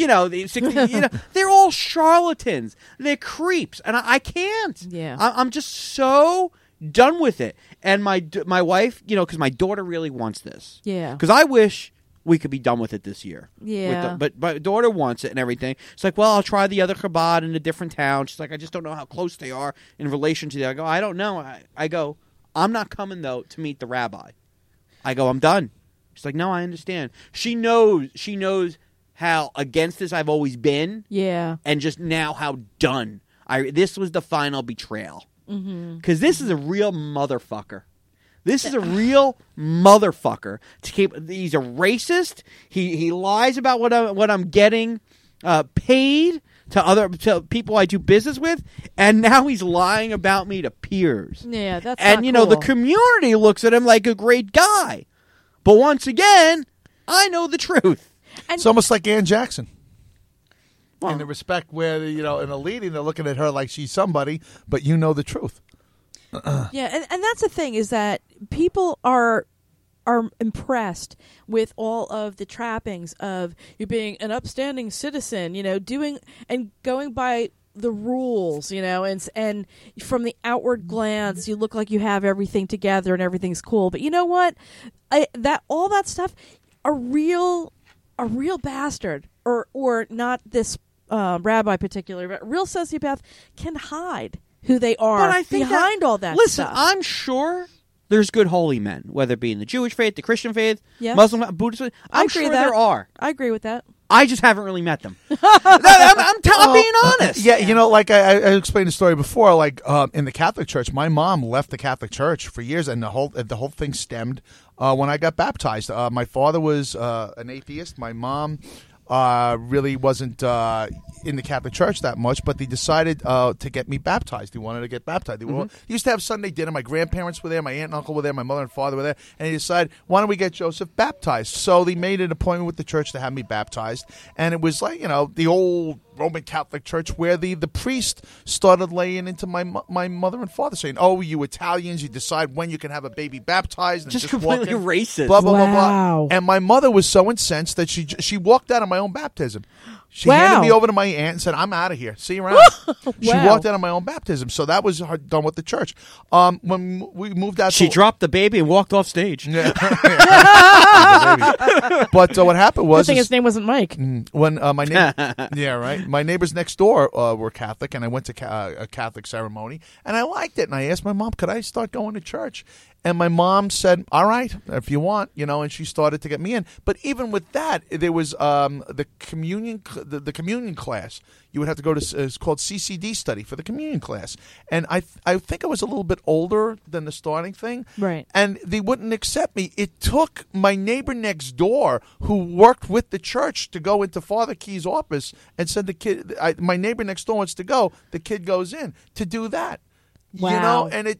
They're all charlatans. They're creeps, and I can't. Yeah, I'm just so done with it. And my wife, because my daughter really wants this. Yeah, because I wish we could be done with it this year. Yeah. But my daughter wants it and everything. It's like, well, I'll try the other Chabad in a different town. She's like, I just don't know how close they are in relation to the. I go, I don't know. I go, I'm not coming, though, to meet the rabbi. I go, I'm done. She's like, no, I understand. She knows how against this I've always been. Yeah. And just now how done. This was the final betrayal. Because this is a real motherfucker. This is a real motherfucker. He's a racist. He lies about what I'm getting paid to people I do business with, and now he's lying about me to peers. Yeah, that's and not the cool. community looks at him like a great guy, but once again, I know the truth. It's almost like Ann Jackson. Well, in the respect where, in a leading, they're looking at her like she's somebody, but you know the truth. Yeah, and that's the thing, is that people are impressed with all of the trappings of you being an upstanding citizen, doing and going by the rules, and from the outward glance, you look like you have everything together and everything's cool. But you know what? All that stuff, a real bastard, or not this rabbi particularly, but a real sociopath can hide who they are but I think behind all that listen, stuff. I'm sure there's good holy men, whether it be in the Jewish faith, the Christian faith, Yes. Muslim, Buddhist faith. I'm agree sure with that. there are. I agree with that. I just haven't really met them. I'm being honest. Yeah, like I explained the story before. Like in the Catholic Church, my mom left the Catholic Church for years, and the whole thing stemmed when I got baptized. My father was an atheist. My mom really wasn't in the Catholic Church that much, but they decided to get me baptized. They wanted to get baptized. They used to have Sunday dinner. My grandparents were there. My aunt and uncle were there. My mother and father were there. And they decided, why don't we get Joseph baptized? So they made an appointment with the church to have me baptized. And it was like, the old Roman Catholic Church where the priest started laying into my mother and father, saying, oh, you Italians, you decide when you can have a baby baptized. And Just walk completely in. racist. Blah, blah, blah, Wow. blah. And my mother was so incensed that she walked out of my own baptism. She Wow. handed me over to my aunt and said, I'm out of here. See you around. She Wow. walked out of my own baptism. So that was done with the church. When we moved out She to... dropped the baby and walked off stage. Yeah. But what happened Good was... thing his name wasn't Mike. When my neighbor, yeah, right. My neighbors next door were Catholic, and I went to a Catholic ceremony, and I liked it. And I asked my mom, "Could I start going to church?" And my mom said, "All right, if you want," and she started to get me in. But even with that, there was the communion class. You would have to go to, it's called CCD study for the communion class. And I think I was a little bit older than the starting thing. Right. And they wouldn't accept me. It took my neighbor next door who worked with the church to go into Father Key's office and said, the kid, my neighbor next door wants to go. The kid goes in to do that. Wow. And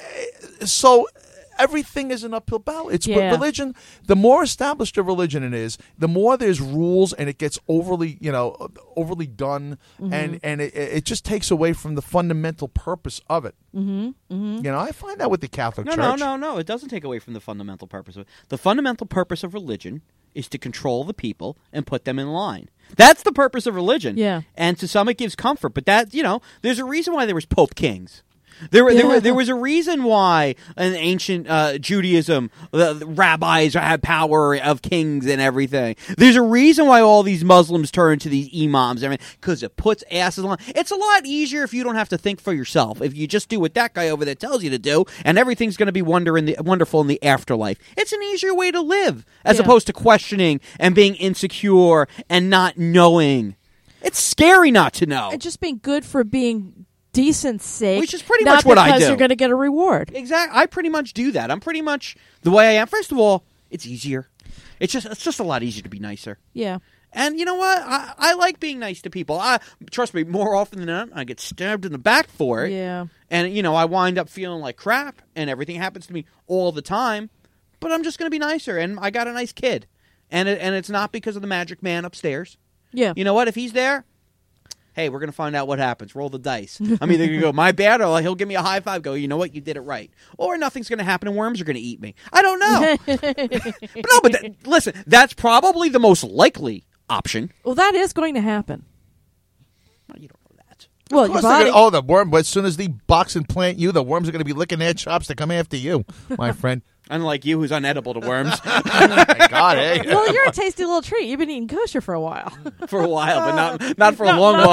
so everything is an uphill battle. It's Yeah. religion. The more established a religion it is, the more there's rules, and it gets overly done, and it just takes away from the fundamental purpose of it. I find that with the Catholic Church. No. It doesn't take away from the fundamental purpose of it. The fundamental purpose of religion is to control the people and put them in line. That's the purpose of religion. Yeah. And to some it gives comfort, but that, there's a reason why there was Pope Kings. There was a reason why in ancient Judaism the rabbis had power of kings and everything. There's a reason why all these Muslims turn to these imams. Because it puts asses on. It's a lot easier if you don't have to think for yourself. If you just do what that guy over there tells you to do, and everything's going to be wonderful in the afterlife. It's an easier way to live as opposed to questioning and being insecure and not knowing. It's scary not to know. And just being good for being decent sake, Which is pretty not much what I because do. you're going to get a reward. Exactly. I pretty much do that. I'm pretty much the way I am. First of all, it's easier. It's just a lot easier to be nicer. Yeah. And you know what? I like being nice to people. Trust me, more often than not, I get stabbed in the back for it. Yeah. And, I wind up feeling like crap, and everything happens to me all the time. But I'm just going to be nicer, and I got a nice kid. And it's not because of the magic man upstairs. Yeah. You know what? If he's there, hey, we're going to find out what happens. Roll the dice. I'm either going to go, my bad, or he'll give me a high five, go, you know what? You did it right. Or nothing's going to happen and worms are going to eat me. I don't know. But listen, that's probably the most likely option. Well, that is going to happen. Well, you don't know that. Well, Of your course they're body. gonna- the worm. But as soon as they box and plant you, the worms are going to be licking their chops to come after you, my friend. Unlike you, who's unedible to worms Oh my God, hey. Well, you're a tasty little treat. You've been eating kosher for a while. for a while, but not for a long while.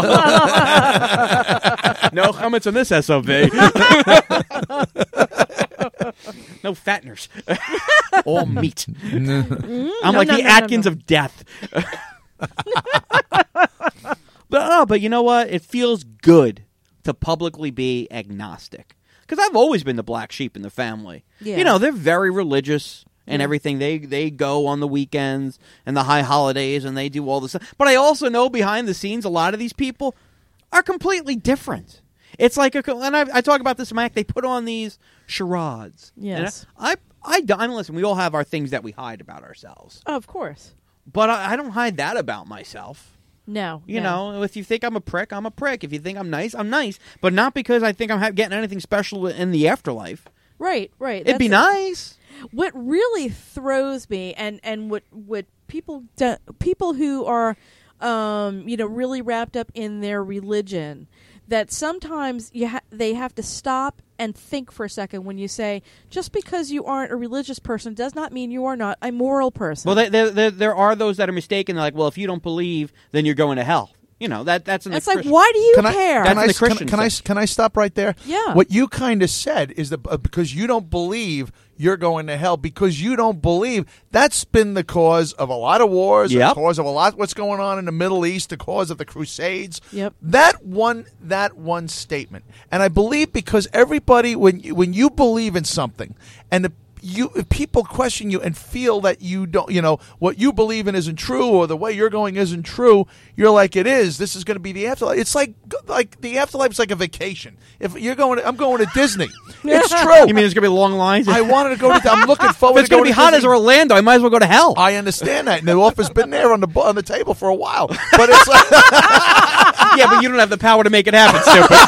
No chametz on this SOB. No fatteners. All meat. I'm like the Atkins of death. But you know what? It feels good to publicly be agnostic. Because I've always been the black sheep in the family. Yeah. You know, they're very religious and everything. They go on the weekends and the high holidays and they do all this stuff. But I also know behind the scenes a lot of these people are completely different. It's like, and I talk about this in my act, they put on these charades. Yes. And I don't, listen, we all have our things that we hide about ourselves. Oh, of course. But I don't hide that about myself. No. You no. know, if you think I'm a prick, I'm a prick. If you think I'm nice, I'm nice. But not because I think I'm getting anything special in the afterlife. Right. It'd be nice. What really throws me, and what people who are, really wrapped up in their religion, that sometimes they have to stop and think for a second when you say, just because you aren't a religious person does not mean you are not a moral person. Well, there are those that are mistaken. They're like, well, if you don't believe, then you're going to hell. You know, that's in the it's like, Christian. why do you Can I- care? That's Can I, the Christian can I section. can I stop right there? Yeah. What you kind of said is that because you don't believe, you're going to hell because you don't believe. That's been the cause of a lot of wars, Yep. the cause of a lot what's going on in the Middle East, the cause of the Crusades. Yep. That one statement, and I believe because everybody when you believe in something, and if people question you and feel that you don't, what you believe in isn't true, or the way you're going isn't true, you're like, it is. This is going to be the afterlife. It's like the afterlife's like a vacation. If you're going, I'm going to Disney. It's true. You mean there's going to be long lines? I wanted to go to. I'm looking forward. If it's going to be hot as Disney. Orlando, I might as well go to hell. I understand that, and the offer's been there on the table for a while. But it's like, Yeah, but you don't have the power to make it happen, stupid.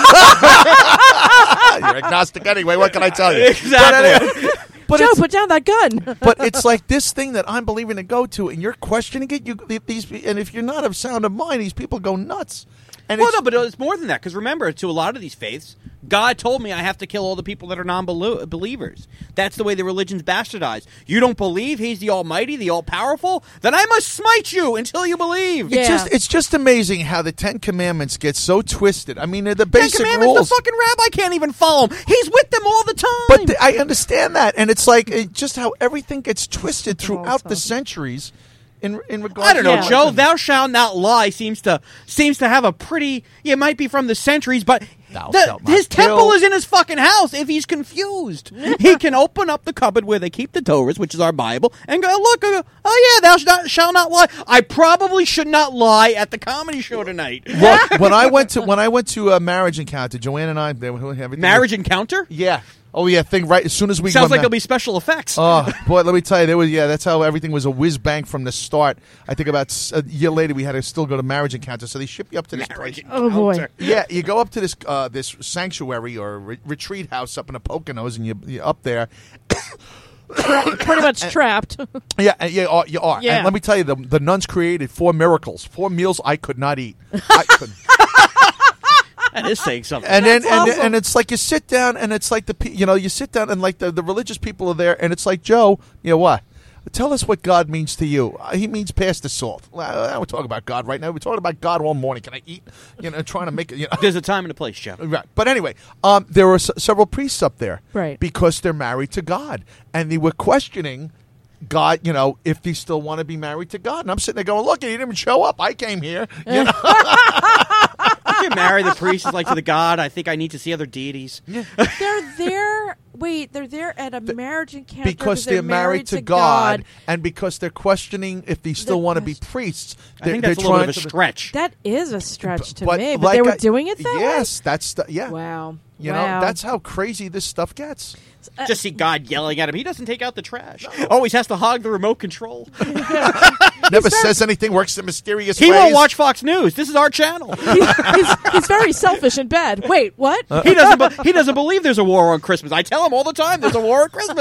you're agnostic anyway. What can I tell you? Exactly. But Joe, it's, put down that gun. but it's like this thing that I'm believing to go to, and you're questioning it. And if you're not of sound of mind, these people go nuts. And Well, it's, no, but it's more than that. Because remember, to a lot of these faiths, God told me I have to kill all the people that are non-believers. That's the way the religion's bastardized. You don't believe He's the Almighty, the All-Powerful? Then I must smite you until you believe. Yeah. It's just amazing how the Ten Commandments get so twisted. I mean, they're the Ten basic Commandments, rules. the fucking rabbi can't even follow them. He's with them all the time. But I understand that, and it's like just how everything gets twisted throughout the centuries. In regards, I don't know, Yeah. Joe. Thou shalt not lie seems to have a pretty. Yeah, it might be from the centuries, but Thou shalt not his temple kill. is in his fucking house. If he's confused, he can open up the cupboard where they keep the Torahs, which is our Bible, and go look. Oh yeah, thou shalt not lie. I probably should not lie at the comedy show tonight. Well, when I went to a marriage encounter, Joanne and I, everything Marriage encounter Yeah. Oh yeah. Thing right as soon as we sounds go like there'll be special effects. Oh boy, let me tell you, that's how everything was a whiz bang from the start. I think about a year later we had to still go to marriage encounter, so they ship you up to this place. Oh, boy. encounter. Yeah, you go up to this sanctuary or retreat house up in the Poconos, and you're up there. Pretty much trapped. Yeah, you are. Yeah. And let me tell you, the nuns created 4 miracles, 4 meals I could not eat. I couldn't. That is saying something. And then That's awesome. and it's like you sit down, and it's like you sit down, and like the religious people are there, and it's like, Joe, what? Tell us what God means to you. He means pass the salt. Well, we're talking about God right now. We're talking about God all morning. Can I eat? Trying to make it. There's a time and a place, Joe. Right. But anyway, there were several priests up there, Right. Because they're married to God, and they were questioning God, if they still want to be married to God. And I'm sitting there going, look, he didn't even show up. I came here. You marry the priest is like to the God. I think I need to see other deities. They're there. Wait, they're there at a marriage encounter Because they're married to God, and because they're questioning if they still want to be priests. I think they're that's a little bit trying of a to- stretch. That is a stretch to but me, but like they were doing it that Yes, that's way? Wow. You Wow. know, that's how crazy this stuff gets. Just see God yelling at him. He doesn't take out the trash. Always has to hog the remote control. Never says anything, works in mysterious He ways. won't watch Fox News. This is our channel. he's very selfish in bed. Wait, what? He doesn't believe there's a war on Christmas. I tell him all the time there's a war on Christmas.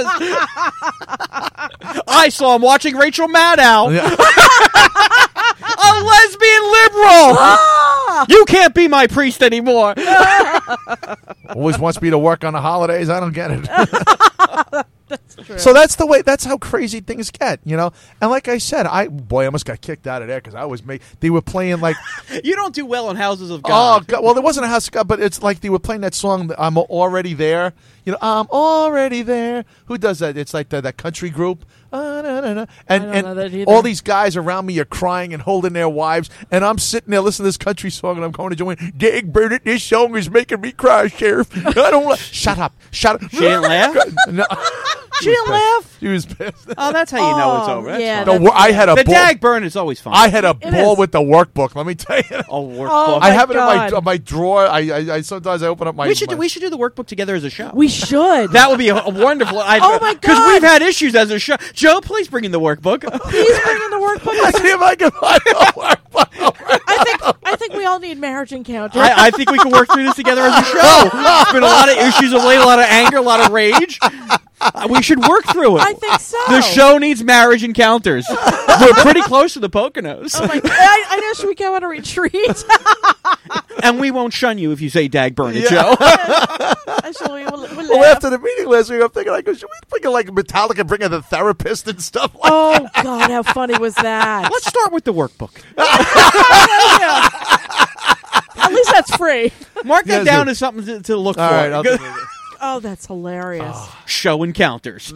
I saw him watching Rachel Maddow, Yeah. a lesbian liberal. You can't be my priest anymore. Always wants me to work on the holidays. I don't get it. That's true. So that's the way. That's how crazy things get, you know. And like I said, I almost got kicked out of there because I was They were playing like, You don't do well in houses of oh God. God. Well, there wasn't a house of God, but it's like they were playing that song. I'm already there. You know, I'm already there. Who does that? It's like that country group. And don't know that either. all these guys around me are crying and holding their wives, and I'm sitting there listening to this country song, and I'm going to join. Dag Bernard, this song is making me cry, Sheriff. I don't. Shut up. Shut up. She didn't laugh? No. She didn't laugh? She was pissed. Oh, that's how you know it's over. That's yeah, fine. No, I had a The ball. dag burn is always fun. I had a It ball is. with the workbook. Let me tell you. A workbook. Oh, I my have it God. in my drawer. I sometimes I open up my. we should do the workbook together as a show. We should. That would be a wonderful. Oh, my Because God. we've had issues as a show. Joe, please bring in the workbook. Please bring in the workbook. Let's see if I can find a workbook. I think we all need marriage encounter. I think we can work through this together as a show. There's been a lot of issues of late, a lot of anger, a lot of rage. We should work through it. I think so. The show needs marriage encounters. We're pretty close to the Poconos. Oh my God. I know. Should we go on a retreat? And we won't shun you if you say dag burn it, Yeah. Joe. Actually, we'll Well, laugh. after the meeting last week, I'm thinking, like, should we bring in, like Metallica, bring in the therapist and stuff like Oh God, how funny was that? Let's start with the workbook. Yeah. At least that's free. Mark that Yes, down sir. as something to look All for. right, I'll do it. Oh, that's hilarious. Show encounters.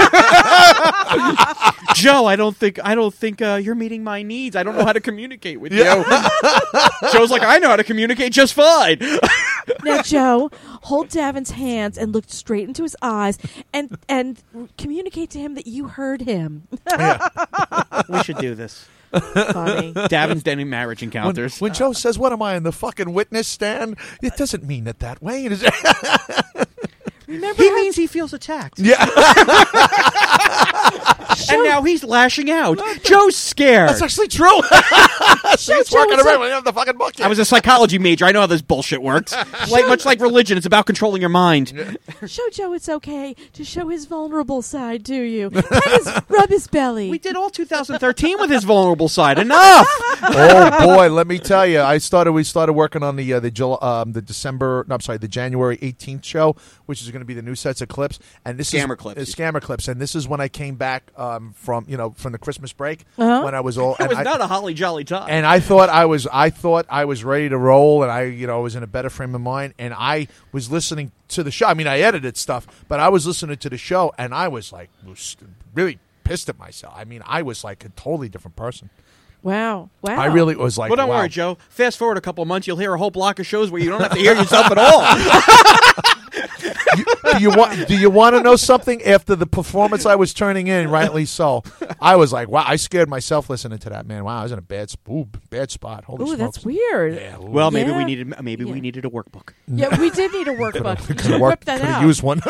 Joe, I don't think you're meeting my needs. I don't know how to communicate with you. Joe's like, I know how to communicate just fine. Now, Joe, hold Davin's hands and look straight into his eyes and communicate to him that you heard him. We should do this. Funny. Davin's Den in marriage encounters. When Joe says, "What am I in the fucking witness stand?" It doesn't mean it that way. It is. Remember He how- means he feels attacked. Yeah, And now he's lashing out. Joe's scared. that's actually true. She's Joe, working what's around. We have the fucking book. I was a psychology major. I know how this bullshit works. Much like religion, it's about controlling your mind. show Joe it's okay to show his vulnerable side to you. Rub his belly. We did all 2013 with his vulnerable side. Enough. Oh boy, let me tell you, we started working on the January 18th show, which is going to be the new sets of clips, and this Scammer is clips. Scammer clips, and this is when I came back from the Christmas break Uh-huh. when I was all It was and not a holly jolly time. and I thought I was ready to roll, and I was in a better frame of mind, and I was listening to the show. I mean, I edited stuff, but I was listening to the show, and I was like really pissed at myself. I mean, I was like a totally different person. Wow. I really was like, Well, don't wow. worry, Joe. Fast forward a couple of months, you'll hear a whole block of shows where you don't have to hear yourself at all. Do you want to know something? After the performance I was turning in, rightly so, I was like, wow, I scared myself listening to that, man. Wow, I was in a bad spot. Holy Ooh, smokes. that's weird. Yeah, ooh. Well, maybe Yeah. we needed a workbook. Yeah, we did need a workbook. Could've Whip that could've out. used one.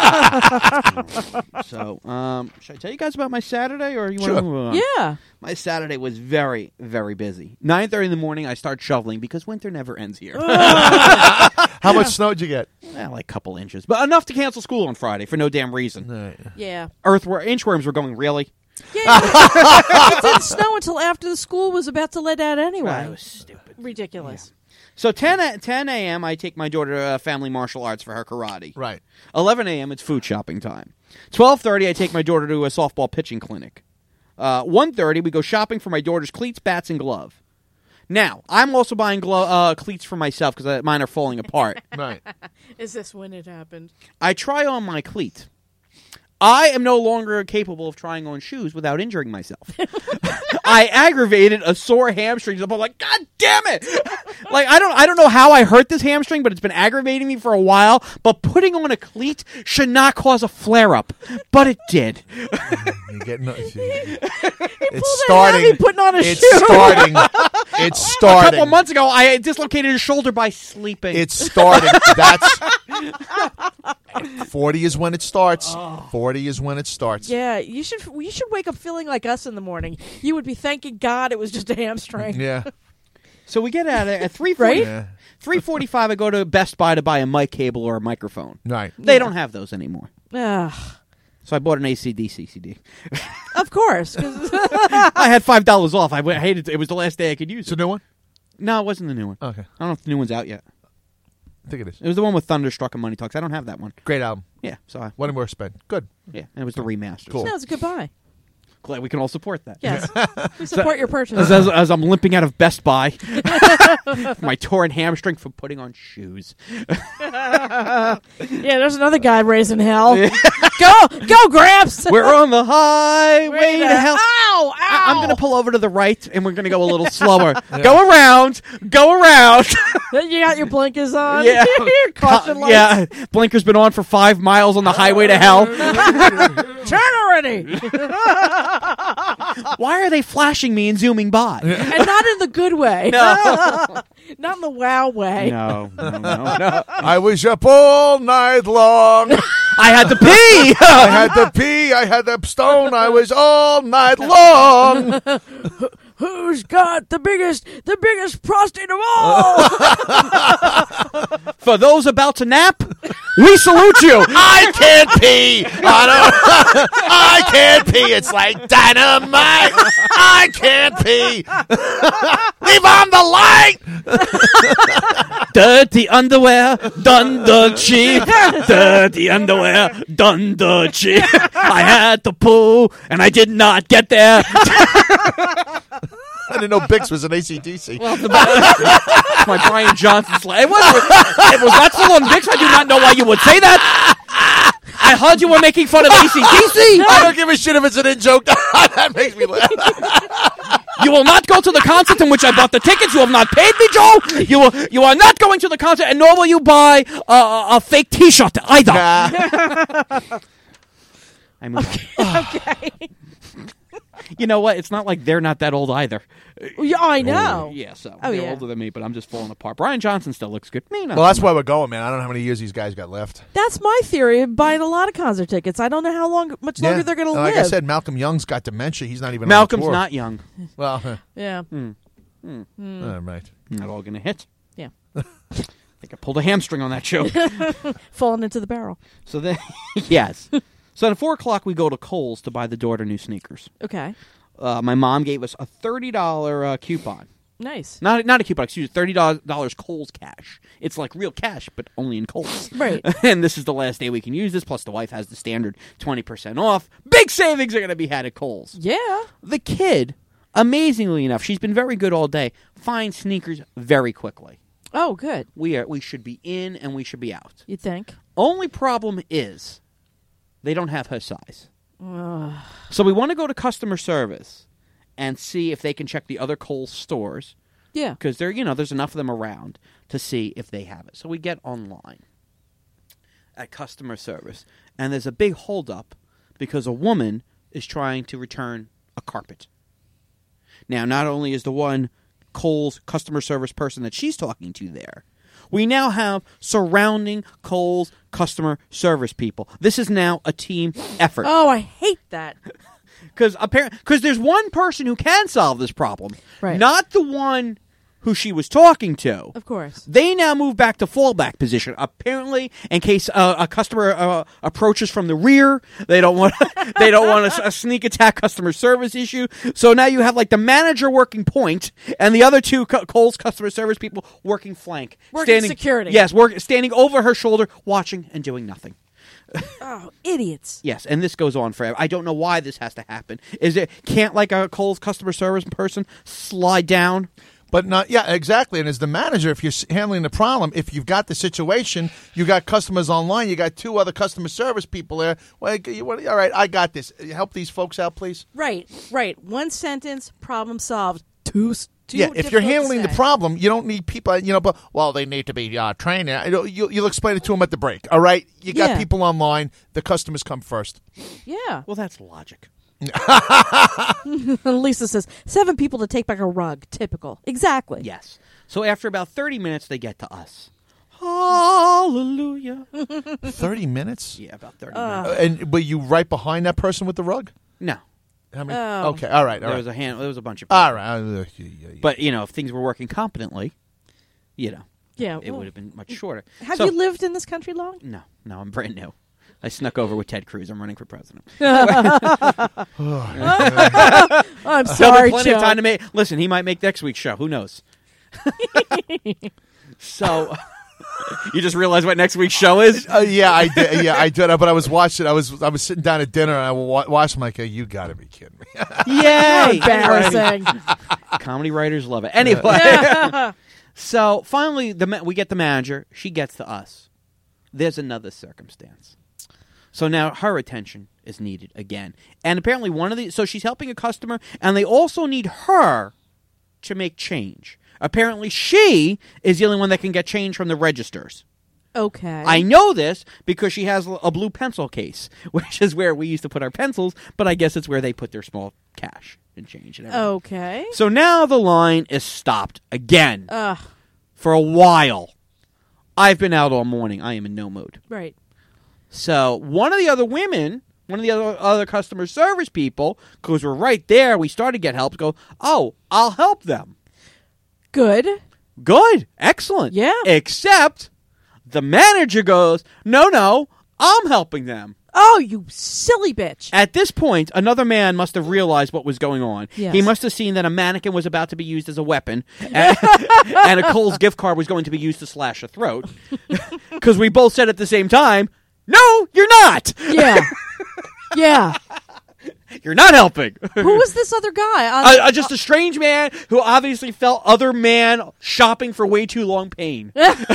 So, should I tell you guys about my Saturday, or you want Sure. to move on? Yeah. My Saturday was very, very busy. 9:30 in the morning, I start shoveling because winter never ends here. How much snow did you get? Well, like a couple inches, but enough to cancel school on Friday for no damn reason. Yeah. Inchworms were going, really? Yeah. It didn't snow until after the school was about to let out anyway. That was stupid. Ridiculous. So 10 a.m., I take my daughter to Family Martial Arts for her karate. Right. 11 a.m., it's food shopping time. 12:30, I take my daughter to a softball pitching clinic. 1:30, we go shopping for my daughter's cleats, bats, and glove. Now, I'm also buying cleats for myself because mine are falling apart. Right. Is this when it happened? I try on my cleat. I am no longer capable of trying on shoes without injuring myself. I aggravated a sore hamstring. I'm like, God damn it! Like I don't know how I hurt this hamstring, but it's been aggravating me for a while. But putting on a cleat should not cause a flare up, but it did. You're getting. It's Pull starting. that heavy putting on a It's shoe. starting. It's A starting. couple of months ago, I dislocated his shoulder by sleeping. It's starting. That's 40 is when it starts. 40 is when it starts. Yeah, you should wake up feeling like us in the morning. You would be thanking God it was just a hamstring. Yeah. So we get out at 3:40. Right? Yeah. 3:45. I go to Best Buy to buy a mic cable or a microphone. Right. They don't have those anymore. Ugh. So I bought an ACDC CD. Of course. 'Cause I had $5 off. I hated it. It was the last day I could use It's a it. new one. No, it wasn't the new one. Okay. I don't know if the new one's out yet. I think it is. It was the one with Thunderstruck and Money Talks. I don't have that one. Great album. Yeah, so One more spend. Good. yeah, and it was the remaster. Cool. No, it's a good buy. Glad we can all support that. Yes. We support your purchase. As I'm limping out of Best Buy, my torn hamstring from putting on shoes. Yeah, there's another guy raising hell. Go, Gramps! We're on the highway to hell. Ow! I'm going to pull over to the right, and we're going to go a little slower. Go around. You got your blinkers on. Yeah. Caution lights. Yeah, blinker's been on for 5 miles on the highway to hell. Turn already! Why are they flashing me and zooming by? And not in the good way. No. Not in the wow way. No. I was up all night long. I had to pee. I had to pee. I had to stone. I was all night long. Who's got the biggest prostate of all? For those about to nap, we salute you. I can't pee. I can't pee. It's like dynamite. I can't pee. Leave on the light. Dirty underwear, done the cheap. Dirty underwear, done the cheap. I had to poo, and I did not get there. I didn't know Bix was an AC/DC. My Brian Johnson slide. It was that still on Vicks? I do not know why you would say that. I heard you were making fun of AC/DC. I don't give a shit if it's an in-joke. That makes me laugh. You will not go to the concert in which I bought the tickets. You have not paid me, Joe. You are not going to the concert, and nor will you buy a fake T-shirt either. I mean, Okay. you know what? It's not like they're not that old either. Yeah, I know. Yeah, so Oh, they're yeah. older than me, but I'm just falling apart. Brian Johnson still looks good. Me, not Well, that's so why much. we're going, man. I don't know how many years these guys got left. That's my theory of buying a lot of concert tickets. I don't know how much longer they're going to Like live. I said, Malcolm Young's got dementia. He's not even Malcolm's on the tour. not young. Well, Yeah. all right. Not all going to hit. Yeah. I think I pulled a hamstring on that show. Falling into the barrel. So then, yes. So at 4 o'clock, we go to Kohl's to buy the daughter new sneakers. Okay. My mom gave us a $30 coupon. Nice. Not a coupon, excuse me, $30 Kohl's cash. It's like real cash, but only in Kohl's. Right. And this is the last day we can use this, plus the wife has the standard 20% off. Big savings are going to be had at Kohl's. Yeah. The kid, amazingly enough, she's been very good all day, finds sneakers very quickly. Oh, good. We should be in and we should be out. You think? Only problem is they don't have her size. So we want to go to customer service and see if they can check the other Kohl's stores, Yeah. because there's enough of them around to see if they have it. So we get online at customer service, and there's a big holdup because a woman is trying to return a carpet. Now, not only is the one Kohl's customer service person that she's talking to there, we now have surrounding Kohl's customer service people. This is now a team effort. Oh, I hate that. Because there's one person who can solve this problem, Right. not the one who she was talking to. Of course. They now move back to fallback position. Apparently, in case a customer approaches from the rear, they don't want a sneak attack customer service issue. So now you have like the manager working point and the other two Kohl's customer service people working flank, Working security. Yes, standing over her shoulder, watching and doing nothing. Oh, idiots. Yes, and this goes on forever. I don't know why this has to happen. Can't like a Kohl's customer service person slide down? But not, yeah, exactly. And as the manager, if you're handling the problem, if you've got the situation, you got customers online, you got two other customer service people there. Well, all right, I got this. Help these folks out, please. Right. One sentence, problem solved. Two Yeah, if you're difficult to handling the say. problem, you don't need people, but, well, they need to be trained. You'll explain it to them at the break, all right? You got Yeah. people online. The customers come first. Yeah. Well, that's logic. Lisa says 7 people to take back a rug. Typical. Exactly. Yes. So after about 30 minutes, they get to us. Hallelujah. 30 minutes? Yeah, about 30 minutes. And were you right behind that person with the rug? No. How many? Oh. Okay, all right, all There right. was a bunch of people. All right. But, if things were working competently, Yeah. it would have been much shorter. Have So- you lived in this country long? No, I'm brand new. I snuck over with Ted Cruz. I'm running for president. I'm There'll sorry, be plenty Joe. of time to make. Listen, he might make next week's show. Who knows? So you just realized what next week's show is? Yeah, I did. Yeah, I did. But I was watching. I was sitting down at dinner and I watched. I'm like, you got to be kidding me. Yay! Embarrassing. Comedy writers love it. Anyway, so finally, we get the manager. She gets to us. There's another circumstance. So now her attention is needed again. And apparently so she's helping a customer, and they also need her to make change. Apparently she is the only one that can get change from the registers. Okay. I know this because she has a blue pencil case, which is where we used to put our pencils, but I guess it's where they put their small cash and change and everything. Okay. So now the line is stopped again Ugh. for a while. I've been out all morning. I am in no mood. Right. So one of the other women, one of the other customer service people, because we're right there, we started to get help, go, oh, I'll help them. Good. Good. Excellent. Yeah. Except the manager goes, no, I'm helping them. Oh, you silly bitch. At this point, another man must have realized what was going on. Yes. He must have seen that a mannequin was about to be used as a weapon, and a Kohl's gift card was going to be used to slash a throat. Because we both said at the same time, no, you're not. Yeah. Yeah. You're not helping. Who was this other guy? Just a strange man who obviously felt other man shopping for way too long pain.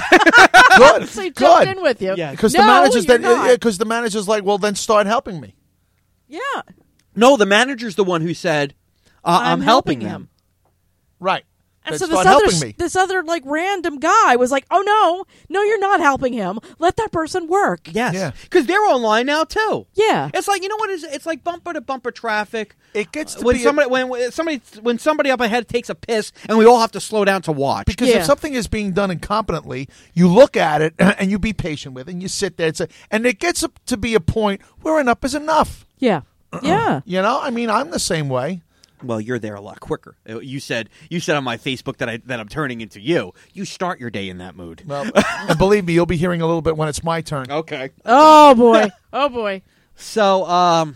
Good. So he jumped in with you. Yeah. Because No, the manager's you're not. because the manager's like, well, then start helping me. Yeah. No, the manager's the one who said, I'm helping them. Right. And Then so start helping me. this other like random guy was like, "Oh no, you're not helping him. Let that person work." Yes. Yeah. Because they're online now, too. Yeah. It's like, you know what it is? It's like bumper to bumper traffic. It gets to when be when somebody up ahead takes a piss and we all have to slow down to watch. because Yeah. if something is being done incompetently, you look at it and you be patient with it, and you sit there and it gets up to be a point where enough is enough. Yeah. Yeah. You know, I mean, I'm the same way. Well, you're there a lot quicker. You said on my Facebook that I'm turning into you. You start your day in that mood. Well, and believe me, you'll be hearing a little bit when it's my turn. Okay. Oh boy. Oh boy. So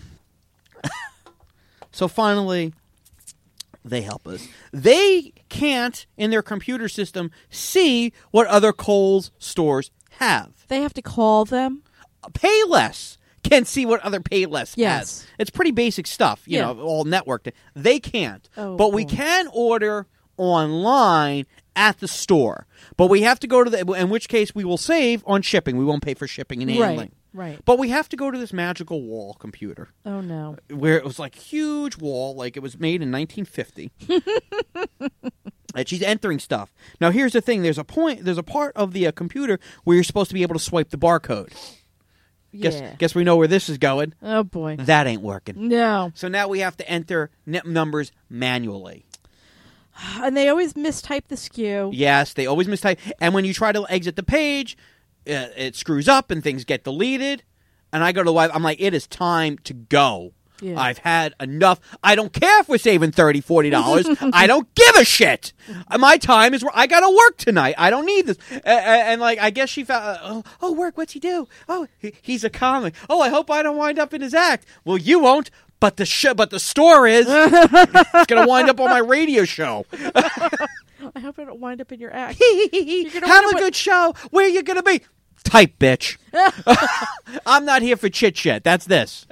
so finally they help us. They can't in their computer system see what other Kohl's stores have. They have to call them. Payless can see what other Payless Yes. has. It's pretty basic stuff, you Yeah. know, all networked. They can't. Oh, but we boy. can order online at the store. But we have to go to in which case we will save on shipping. We won't pay for shipping and handling. Right. But we have to go to this magical wall computer Oh no. where it was like huge wall, like it was made in 1950. And she's entering stuff. Now here's the thing: there's a part of the computer where you're supposed to be able to swipe the barcode. Yeah. Guess we know where this is going. Oh boy. That ain't working. No. So now we have to enter numbers manually. And they always mistype the SKU. Yes, they always mistype. And when you try to exit the page, it screws up and things get deleted. And I go to the wife. I'm like, it is time to go. Yeah. I've had enough. I don't care if we're saving $30, $40. I don't give a shit. My time is where I got to work tonight. I don't need this. And like, I guess she found, work, what's he do? Oh, he's a comic. Oh, I hope I don't wind up in his act. Well, you won't. But the store is. It's going to wind up on my radio show. I hope I don't wind up in your act. Have a good show. Where you going to be? Type, bitch. I'm not here for chit chat. That's this.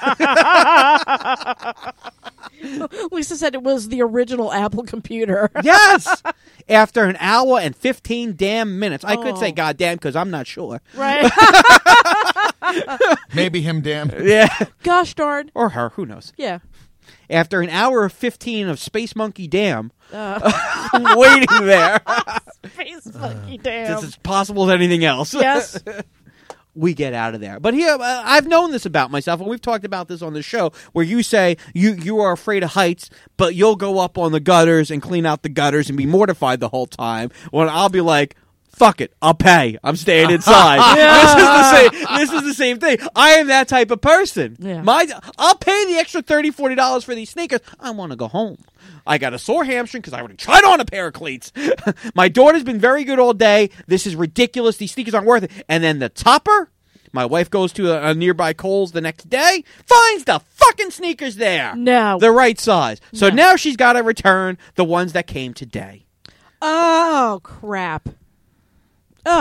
Lisa said it was the original Apple computer. Yes. After an hour and 15 damn minutes. I could Oh. say goddamn because I'm not sure. Right. Maybe him, damn. Yeah. Gosh darn. Or her. Who knows? Yeah. After an hour of 15 of Space Monkey Dam waiting there. Face monkey damn. It's as possible as anything else. Yes. We get out of there. But here, I've known this about myself, and we've talked about this on the show, where you say you are afraid of heights, but you'll go up on the gutters and clean out the gutters and be mortified the whole time, when I'll be like, fuck it, I'll pay. I'm staying inside. This is the same thing. I am that type of person. Yeah. I'll pay the extra $30, $40 for these sneakers. I want to go home. I got a sore hamstring because I already tried on a pair of cleats. My daughter's been very good all day. This is ridiculous. These sneakers aren't worth it. And then the topper, my wife goes to a nearby Kohl's the next day, finds the fucking sneakers there. No. The right size. So No. now she's got to return the ones that came today. Oh, crap. Ugh.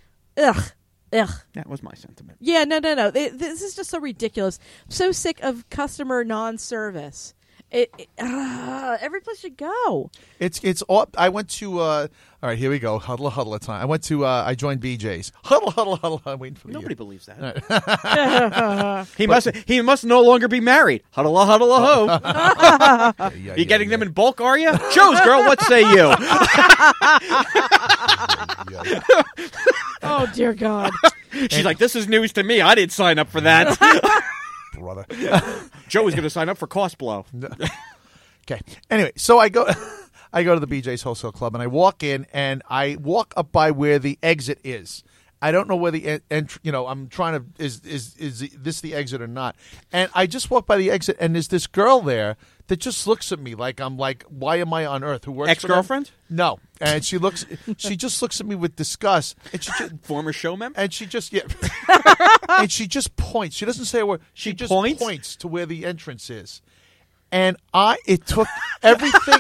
That was my sentiment. Yeah, no. This is just so ridiculous. I'm so sick of customer non-service. Every place you go. It's all. I went to. All right, here we go. Huddle time. I went to. I joined BJ's. Huddle. I'm waiting for the. Nobody believes that. He must no longer be married. Huddle ho. You getting them in bulk? Are you? Joe's girl. What say you? Oh dear God. She's like, this is news to me. I didn't sign up for that. Brother. Joe was going to sign up for Cost Blow. Okay. Anyway, so I go to the BJ's Wholesale Club, and I walk in, and I walk up by where the exit is. I don't know where the I'm trying to is this the exit or not? And I just walk by the exit, and there's this girl there that just looks at me like I'm like, why am I on earth? Who works ex-girlfriend? For them? No. And she just looks at me with disgust. And she just, former show member? And she just and she just points. She doesn't say a word. She just points to where the entrance is. And it took everything.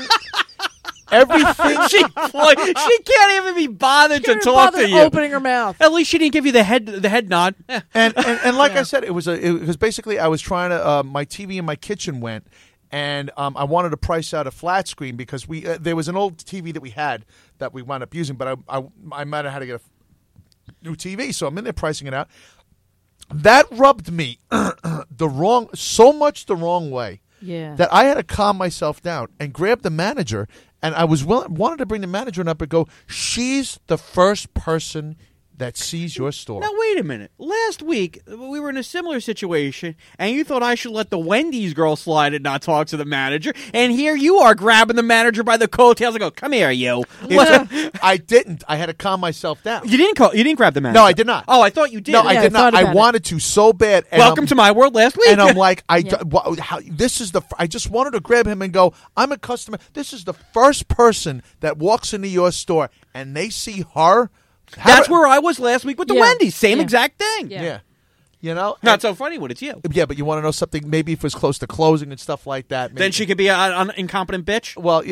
She can't even be bothered to talk to you. Opening her mouth. At least she didn't give you the head nod. And like I said, it was basically I was trying to my TV in my kitchen went, and I wanted to price out a flat screen because there was an old TV that we had that we wound up using, but I might have had to get a new TV, so I'm in there pricing it out. That rubbed me the wrong way. Yeah. That I had to calm myself down and grab the manager, and I wanted to bring the manager up and go, she's the first person that sees your store. Now, wait a minute. Last week, we were in a similar situation, and you thought I should let the Wendy's girl slide and not talk to the manager, and here you are grabbing the manager by the coattails and go, come here, you. I didn't. I had to calm myself down. You didn't grab the manager? No, I did not. Oh, I thought you did. No, I did not. I wanted to so bad. And Welcome to my world last week. And I'm like, I just wanted to grab him and go, I'm a customer. This is the first person that walks into your store, and they see her. That's where I was last week with the Wendy's. Same exact thing. Yeah. You know? Not so funny when it's you. Yeah, but you want to know something? Maybe if it was close to closing and stuff like that. Maybe. Then she could be an incompetent bitch? Well,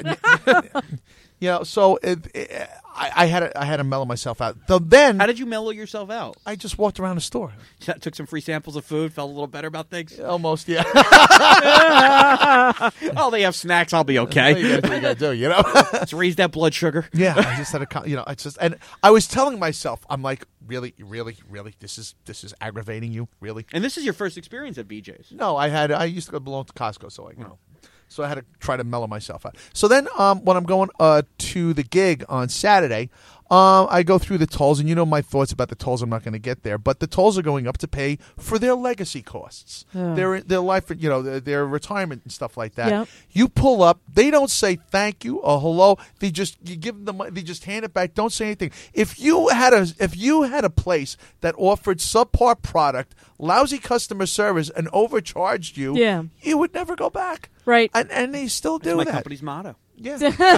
yeah. So I had to mellow myself out. So then, how did you mellow yourself out? I just walked around the store. Took some free samples of food, felt a little better about things? Almost, yeah. Oh, they have snacks. I'll be okay. You gotta do, you know? Let's raise that blood sugar. Yeah, I just had and I was telling myself, I'm like, really, this is aggravating you, really. And this is your first experience at BJ's? No, I used to belong to Costco, so so I had to try to mellow myself out. So then, when I'm going to the gig on Saturday, I go through the tolls, and you know my thoughts about the tolls. I'm not going to get there, but the tolls are going up to pay for their legacy costs, their life, their retirement and stuff like that. Yep. You pull up, they don't say thank you or hello. You give them the money, they just hand it back. Don't say anything. If you had a place that offered subpar product, lousy customer service, and overcharged you, you would never go back. Right. And they still do That's that. my company's motto. Yeah.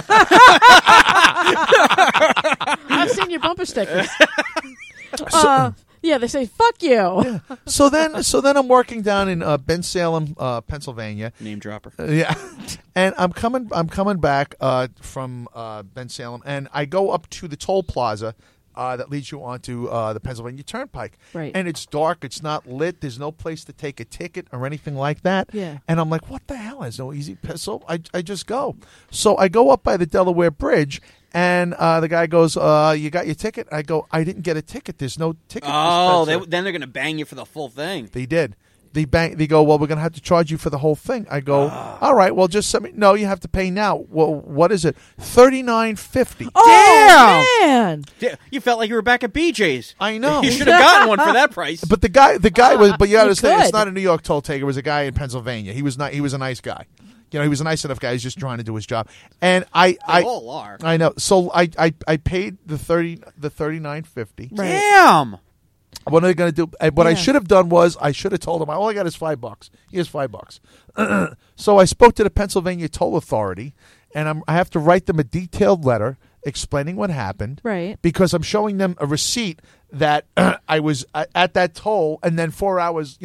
I've seen your bumper stickers. Yeah, they say "fuck you." Yeah. So then I'm working down in Bensalem, Pennsylvania. Name dropper. Yeah, and I'm coming back from Bensalem, and I go up to the toll plaza that leads you onto the Pennsylvania Turnpike. Right. And it's dark. It's not lit. There's no place to take a ticket or anything like that. Yeah. And I'm like, what the hell? There's no easy so I just go. So I go up by the Delaware Bridge, and the guy goes, you got your ticket? I go, I didn't get a ticket. There's no ticket. Oh, then they're going to bang you for the full thing. They did. They go, well, we're going to have to charge you for the whole thing. I go, all right, well, just send me. No, you have to pay now. Well, what is it? $39.50. Oh, man. You felt like you were back at BJ's. I know. You should have gotten one for that price. But the guy was. But you understand, could. it's not a New York toll taker. It was a guy in Pennsylvania. He was not. He was a nice guy. He was a nice enough guy. He's just trying to do his job. And they all are. I know. So I paid the $39.50. Right. Damn. What are they going to do? What I should have done was I should have told him, all I got is $5. Here's $5. So I spoke to the Pennsylvania Toll Authority, and I have to write them a detailed letter explaining what happened. Right. Because I'm showing them a receipt that I was at that toll, and then 4 hours,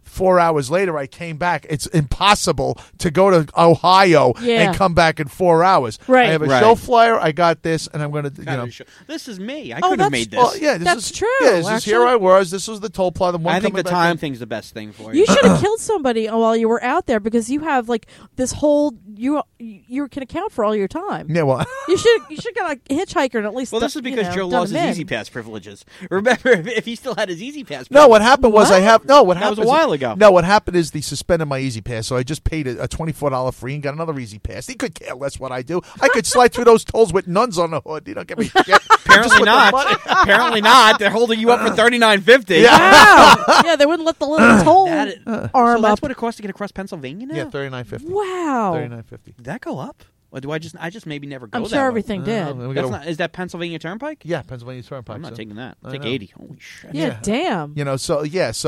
4 hours later, I came back. It's impossible to go to Ohio and come back in 4 hours. Right. I have a show flyer. I got this, and I'm going to, This is me. I could have made this. Well, yeah, that's true. Yeah, this is here I was. This was the toll plaza. I think the time thing's the best thing for you. You should have killed somebody while you were out there because you have like this whole you can account for all your time. Yeah, well, you should get a hitchhiker and at least. Well, this is because Joe lost his Easy Pass privileges. Remember, if he still had his Easy Pass. No, what happened was That was a while ago. No, what happened is they suspended my Easy Pass, so I just paid a $24 fee and got another Easy Pass. He could care less what I do. I could slide through those tolls with nuns on the hood. You don't get me shit. Apparently not. Apparently not. They're holding you up for $39.50. Yeah. Wow. Yeah, they wouldn't let the little toll arm so that's up. what it costs to get across Pennsylvania now? Yeah, $39.50. Wow. $39.50. Did that go up? Or do I just maybe never go I'm that sure way? everything did. Is that Pennsylvania Turnpike? Yeah, Pennsylvania Turnpike. I'm not taking that. I Take know. 80. Holy shit. Yeah, damn. You know, so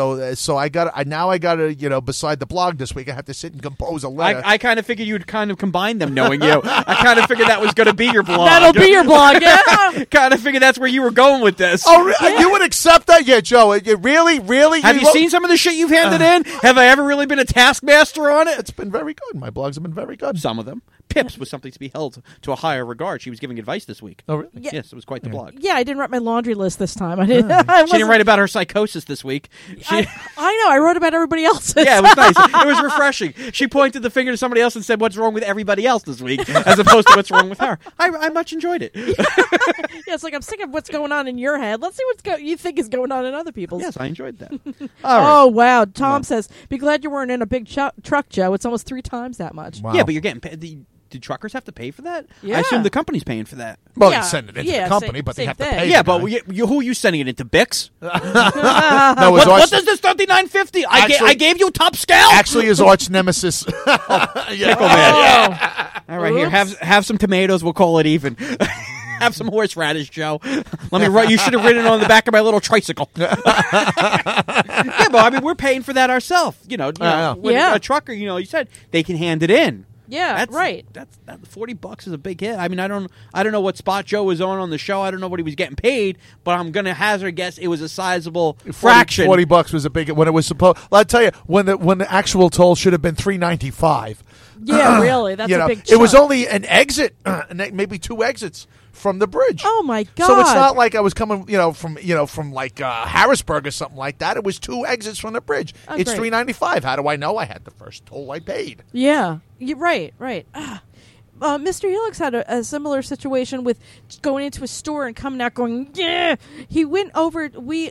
I got to beside the blog this week, I have to sit and compose a letter. I kind of figured you'd kind of combine them, knowing you. I kind of figured that was going to be your blog. That'll be your blog, yeah. Kind of figured that's where you were going with this. Oh, you would accept that? Yeah, Joe. You really? Have you seen some of the shit you've handed in? Have I ever really been a taskmaster on it? It's been very good. My blogs have been very good. Some of them. Pips was something to be held to a higher regard. She was giving advice this week. Oh, really? Yeah. Yes, it was quite the blog. Yeah, I didn't write my laundry list this time. I didn't. She didn't write about her psychosis this week. I know. I wrote about everybody else's. Yeah, it was nice. It was refreshing. She pointed the finger to somebody else and said, "What's wrong with everybody else this week?" as opposed to what's wrong with her. I much enjoyed it. Yeah, it's like I'm sick of what's going on in your head. Let's see you think is going on in other people's. Yes, I enjoyed that. Oh wow! Tom says, "Be glad you weren't in a big truck, Joe. It's almost 3 times that much." Wow. Yeah, but you're getting paid. Do truckers have to pay for that? Yeah. I assume the company's paying for that. Well, Yeah. you send it into Yeah, the company, but they same have to thing. pay. Yeah, the but guy. who are you sending it into? Bix? No, his What arch, does this $39.50? Actually- I gave you top scale. actually his arch nemesis. Pickle man. All right, here, have some tomatoes. We'll call it even. Have some horseradish, Joe. Let me write. You should have written it on the back of my little tricycle. Yeah, but I mean, we're paying for that ourselves. With Yeah. a trucker, you said they can hand it in. Yeah, right. That's $40 is a big hit. I mean, I don't know what spot Joe was on the show. I don't know what he was getting paid, but I'm gonna hazard a guess it was a sizable fraction. $40 was a big when it was supposed. I'll tell you when the actual toll should have been $3.95. Yeah, really. That's a big chunk. It was only an exit, maybe 2 exits from the bridge. Oh my god! So it's not like I was coming, from like Harrisburg or something like that. It was 2 exits from the bridge. Oh, it's great. $3.95. How do I know? I had the first toll I paid. Yeah, right. Mr. Helix had a similar situation with going into a store and coming out going, yeah. He went over.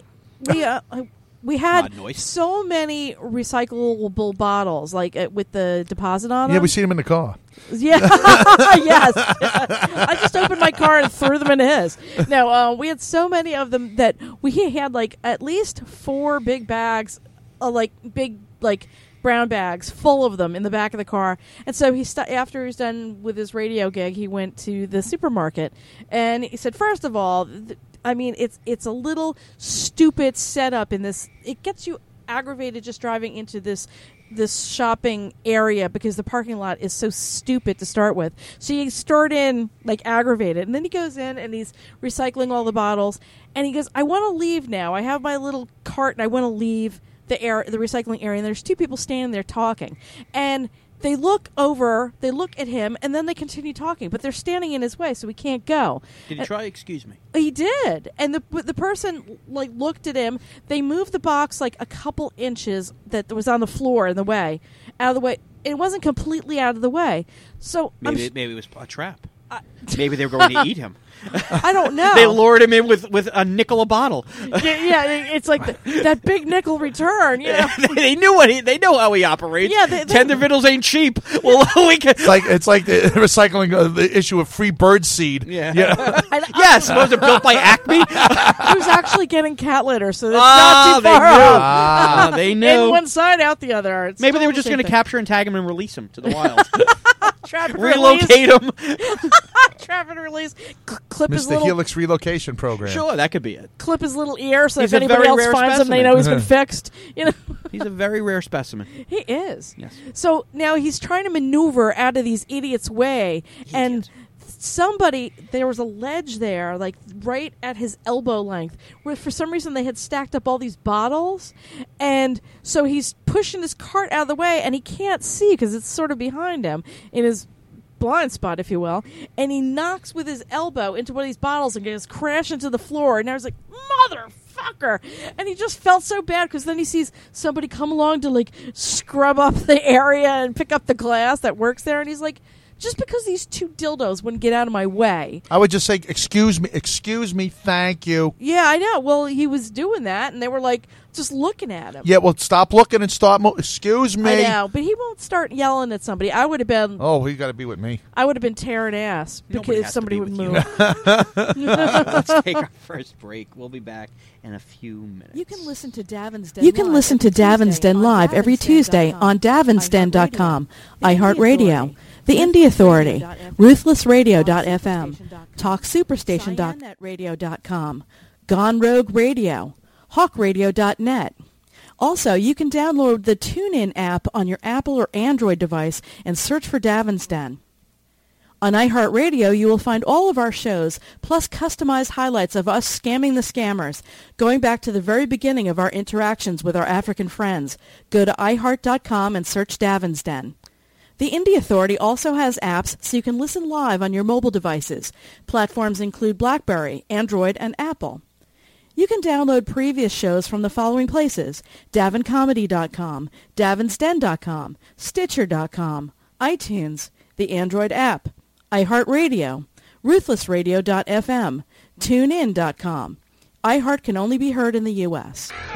We had Odd noise. so many recyclable bottles, like with the deposit on them. Yeah, we seen him in the car. Yeah, yes. I just opened my car and threw them into his. No, we had so many of them that we had like at least 4 big bags, big brown bags full of them in the back of the car. And so after he was done with his radio gig, he went to the supermarket and he said, first of all, it's a little stupid setup in this. It gets you aggravated just driving into this shopping area because the parking lot is so stupid to start with. So you start in aggravated, and then he goes in and he's recycling all the bottles, and he goes, I want to leave now. I have my little cart and I want to leave the recycling area, and there's 2 people standing there talking, and they look at him, and then they continue talking, but they're standing in his way, so he can't go. Did he try? Excuse me. He did, and the person looked at him. They moved the box a couple inches that was on the floor in the way, out of the way. It wasn't completely out of the way, so maybe it was a trap. Maybe they were going to eat him. I don't know. They lured him in with a nickel a bottle. Yeah, it's like that big nickel return. You know? They know how he operates. Yeah, tender vittles ain't cheap. Well, we can. It's like the recycling the issue of free bird seed. Yeah. Yes, was it built by Acme? He was actually getting cat litter, so it's not too far off. They knew. In one side, out the other. It's Maybe they were still just the going to same capture and tag him and release him to the wild. Trap and Relocate him. Trap and release. Clip his Mr. little Helix relocation program. Sure, that could be it. clip his little ear, so He's if a anybody very else rare finds him, they specimen. know he's been fixed. He's a very rare specimen. He is. Yes. So now he's trying to maneuver out of these idiots' way, and there was a ledge there, like right at his elbow length, where for some reason they had stacked up all these bottles, and so he's pushing his cart out of the way, and he can't see because it's sort of behind him in his blind spot, if you will, and he knocks with his elbow into one of these bottles and goes crash into the floor, and I was like, motherfucker! And he just felt so bad because then he sees somebody come along to like scrub up the area and pick up the glass that works there, and he's like, just because these two dildos wouldn't get out of my way. I would just say, excuse me, thank you. Yeah, I know. Well, he was doing that, and they were like just looking at him. Yeah, well, stop looking and start excuse me. I know, but he won't start yelling at somebody. I would have been... Oh, you got to be with me. I would have been tearing ass because somebody would move. Let's take our first break. We'll be back in a few minutes. You can listen to Davin's Den live every Tuesday on DavinsDen.com, iHeartRadio, The Indie Authority, RuthlessRadio.fm, TalkSuperstation.net Radio.com, Gone Rogue Radio, HawkRadio.net. Also, you can download the TuneIn app on your Apple or Android device and search for Davin's Den. On iHeartRadio, you will find all of our shows, plus customized highlights of us scamming the scammers, going back to the very beginning of our interactions with our African friends. Go to iHeart.com and search Davin's Den. The Indie Authority also has apps so you can listen live on your mobile devices. Platforms include BlackBerry, Android, and Apple. You can download previous shows from the following places: DavinComedy.com, DavinsDen.com, Stitcher.com, iTunes, the Android app, iHeartRadio, RuthlessRadio.fm, TuneIn.com. iHeart can only be heard in the U.S.